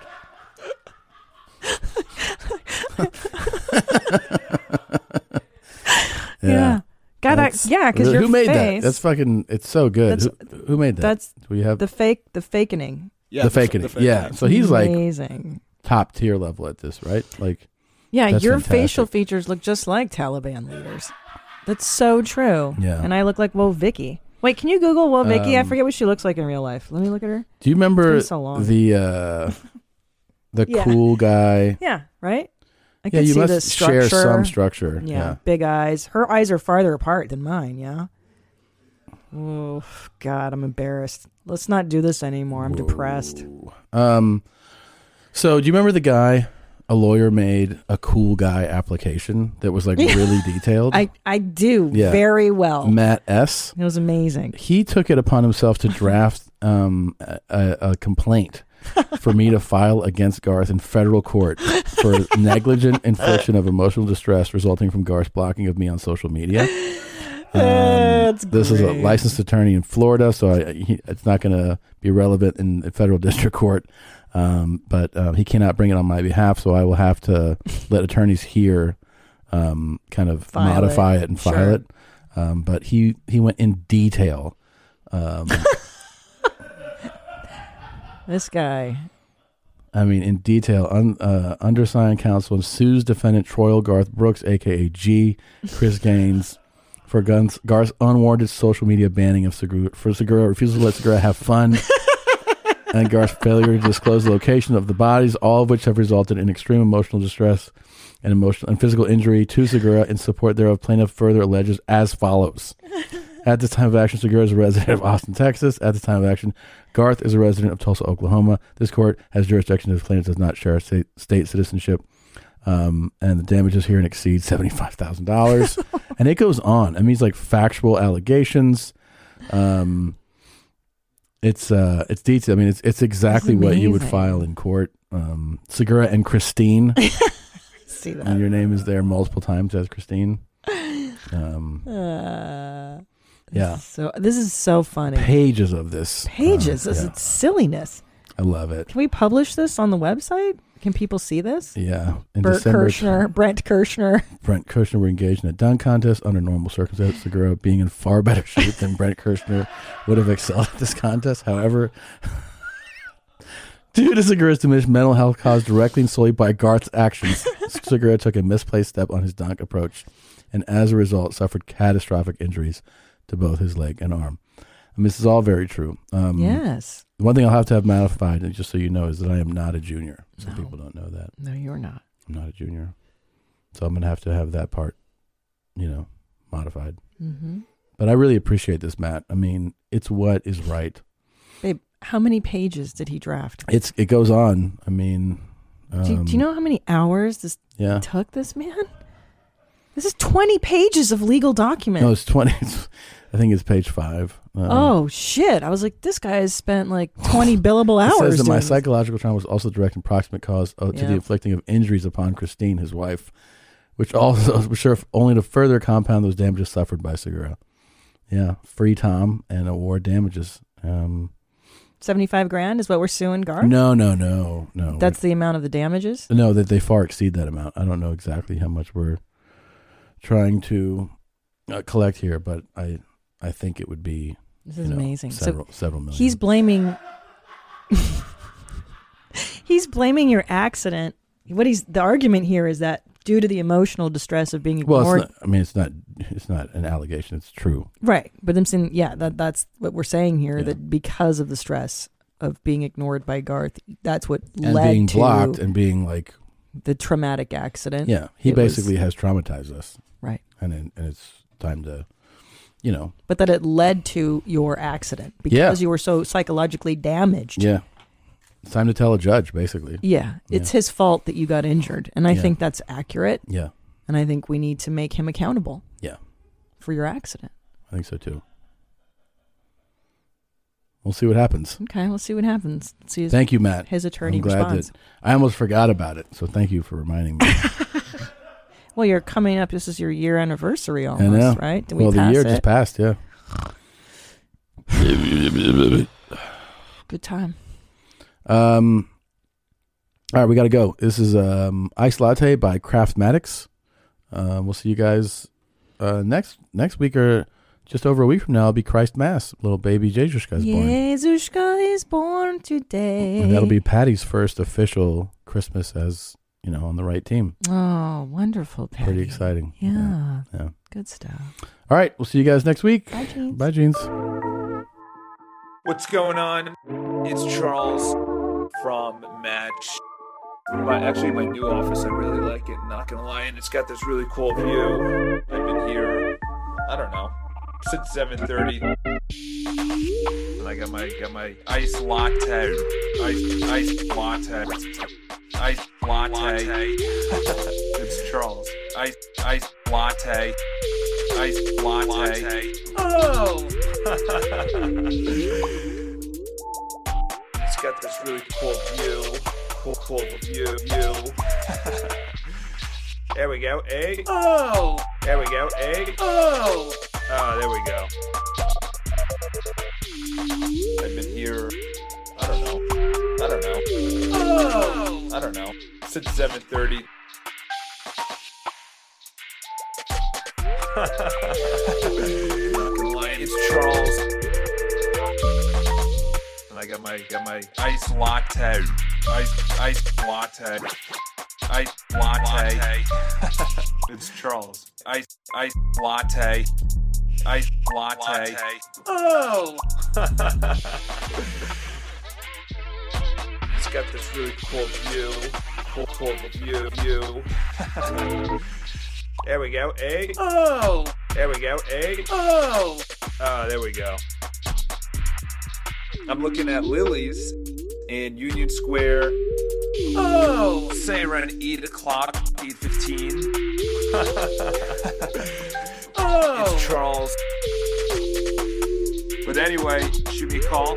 Yeah. God, I, That's- yeah, because your who made face. that? That's fucking. It's so good. That's- Who, who made that? That's Do we have the fake, the fakening. Yeah, the the fa- faking. the it. faking. Yeah. So he's like Amazing. top tier level at this, right? Like, Yeah, that's your fantastic. facial features look just like Taliban leaders. That's so true. Yeah. And I look like Whoa Vicky. Wait, can you Google Whoa Vicky? I Um, forget what she looks like in real life. Let me look at her. Do you remember It's been so long. the uh, the Yeah. cool guy? Yeah, right? I Yeah, can you see must the share structure. some structure. Yeah, Yeah. big eyes. Her eyes are farther apart than mine, yeah? Oh, God, I'm embarrassed. Let's not do this anymore. I'm depressed. Um. So do you remember the guy? A lawyer made a cool guy application that was like really detailed. I, I do Yeah. very well. Matt S. It was amazing. He took it upon himself to draft um, a, a complaint for me to file against Garth in federal court for negligent infliction of emotional distress resulting from Garth's blocking of me on social media. Um, That's this is a great. licensed attorney in Florida, so I, he, it's not going to be relevant in the federal district court. Um, but uh, he cannot bring it on my behalf, so I will have to let attorneys here um, kind of File modify it. it, and file Sure. it. Um, but he, he went in detail. Um, This guy. I mean, in detail, un, uh, undersigned counsel sues defendant Troy Garth Brooks, a k a. G, Chris Gaines, for Guns, Garth's unwarranted social media banning of Segura, for Segura refusal to let Segura have fun, and Garth's failure to disclose the location of the bodies, all of which have resulted in extreme emotional distress and emotional and physical injury to Segura. In support thereof, plaintiff further alleges as follows. At the time of action, Segura is a resident of Austin, Texas. At the time of action, Garth is a resident of Tulsa, Oklahoma. This court has jurisdiction if the plaintiff does not share state, state citizenship. Um, and the damages herein exceed seventy-five thousand dollars. And it goes on. I mean, it's like factual allegations. Um, it's uh, it's detailed. I mean, it's it's exactly what you would file in court. Um, Segura and Christine. See that. And your name is there multiple times as Christine. Um, uh, yeah. So this is so funny. Pages of this. Pages. Uh, this yeah. is silliness. I love it. Can we publish this on the website? Can people see this? Yeah. In Bert December, Kirshner, Brent Kirshner. Brent Kirshner were engaged in a dunk contest under normal circumstances. Segura, being in far better shape than Brent Kirshner, would have excelled at this contest. However, due to Segura's diminished mental health caused directly and solely by Garth's actions, Segura took a misplaced step on his dunk approach, and as a result, suffered catastrophic injuries to both his leg and arm. I mean, this is all very true. Um, yes. One thing I'll have to have modified, and just so you know, is that I am not a junior. Some No. people don't know that. No, you're not. I'm not a junior. So I'm going to have to have that part, you know, modified. Mm-hmm. But I really appreciate this, Matt. I mean, it's what is right. Babe, how many pages did he draft? It's It goes on. I mean... Um, do, you, do you know how many hours this yeah. took this man? This is twenty pages of legal document. No, it's twenty. I think it's page five. Um, oh, shit. I was like, this guy has spent like twenty billable It hours. says that my doing this. psychological trauma was also direct and proximate cause uh, to Yeah. the inflicting of injuries upon Christine, his wife, which also which served only to further compound those damages suffered by Segura. Yeah, free Tom and award damages. Um, seventy-five grand is what we're suing Garth? no, no, no, no. That's the amount of the damages? No, that they far exceed that amount. I don't know exactly how much we're trying to uh, collect here, but I I think it would be. This you is know, amazing. Several, so several million. He's blaming. he's blaming your accident. What he's the argument here is that due to the emotional distress of being ignored. Well, it's not, I mean, it's not. It's not an allegation. It's true. Right, but I'm saying, yeah, that that's what we're saying here. Yeah. That because of the stress of being ignored by Garth, that's what And led being to blocked and being like the traumatic accident. Yeah, he It was- basically has traumatized us. Right. And it, and it's time to, you know. But that it led to your accident because Yeah. you were so psychologically damaged. Yeah. It's time to tell a judge, basically. Yeah, it's his fault that you got injured, and I Yeah. think that's accurate. Yeah. And I think we need to make him accountable. Yeah. For your accident. I think so too. We'll see what happens. Okay, we'll see what happens. See his, Thank you, Matt. His attorney I'm glad responds. that I almost forgot about it, so thank you for reminding me. Well, you're coming up. This is your year anniversary I almost, know. right? Did well, we the pass year it? just passed, yeah. Good time. Um, all right, we got to go. This is um, Ice Latte by Craftmatics. Uh, we'll see you guys uh, next next week or just over a week from now. It'll be Christ Mass. Little baby Jezushka is born. Jezushka is born today. And that'll be Patty's first official Christmas as, you know, on the right team. Oh, wonderful, Patty. Pretty exciting. Yeah. Yeah. yeah. Good stuff. All right, we'll see you guys next week. Bye, Jeans. Bye, Jeans. What's going on? It's Charles from Match. My actually my new office, I really like it, not gonna lie, and it's got this really cool view. I've been here, I don't know, since seven thirty. And I got my got my iced latte. Iced iced latte. Iced latte. It's Charles. Iced iced latte. Iced latte. Oh! It's got this really cool view. Cool, cool view. View. There we go. Eh? Oh! There we go. Eh? Oh! Oh, there we go. I've been here, I don't know. I don't know. Oh! I don't know. Since seven thirty. Not gonna lie, it's Charles. And I got my got my iced latte. Ice, ice latte. Ice latte. It's Charles. Ice, ice latte. Ice latte. Oh! It's got this really cool view. Cool, cool view. View. There we go. A. Oh! There we go. A. Oh! Oh, there we go. I'm looking at Lily's in Union Square. Oh! Say around eight o'clock, eight fifteen. Oh! It's Charles. But anyway, shoot me a call.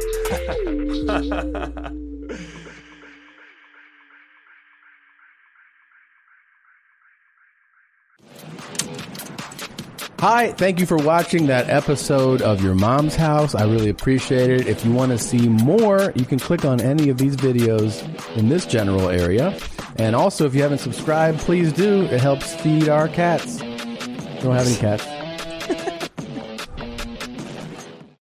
Hi, thank you for watching that episode of Your Mom's House. I really appreciate it. If you want to see more, you can click on any of these videos in this general area. And also, if you haven't subscribed, please do. It helps feed our cats. We don't have any cats.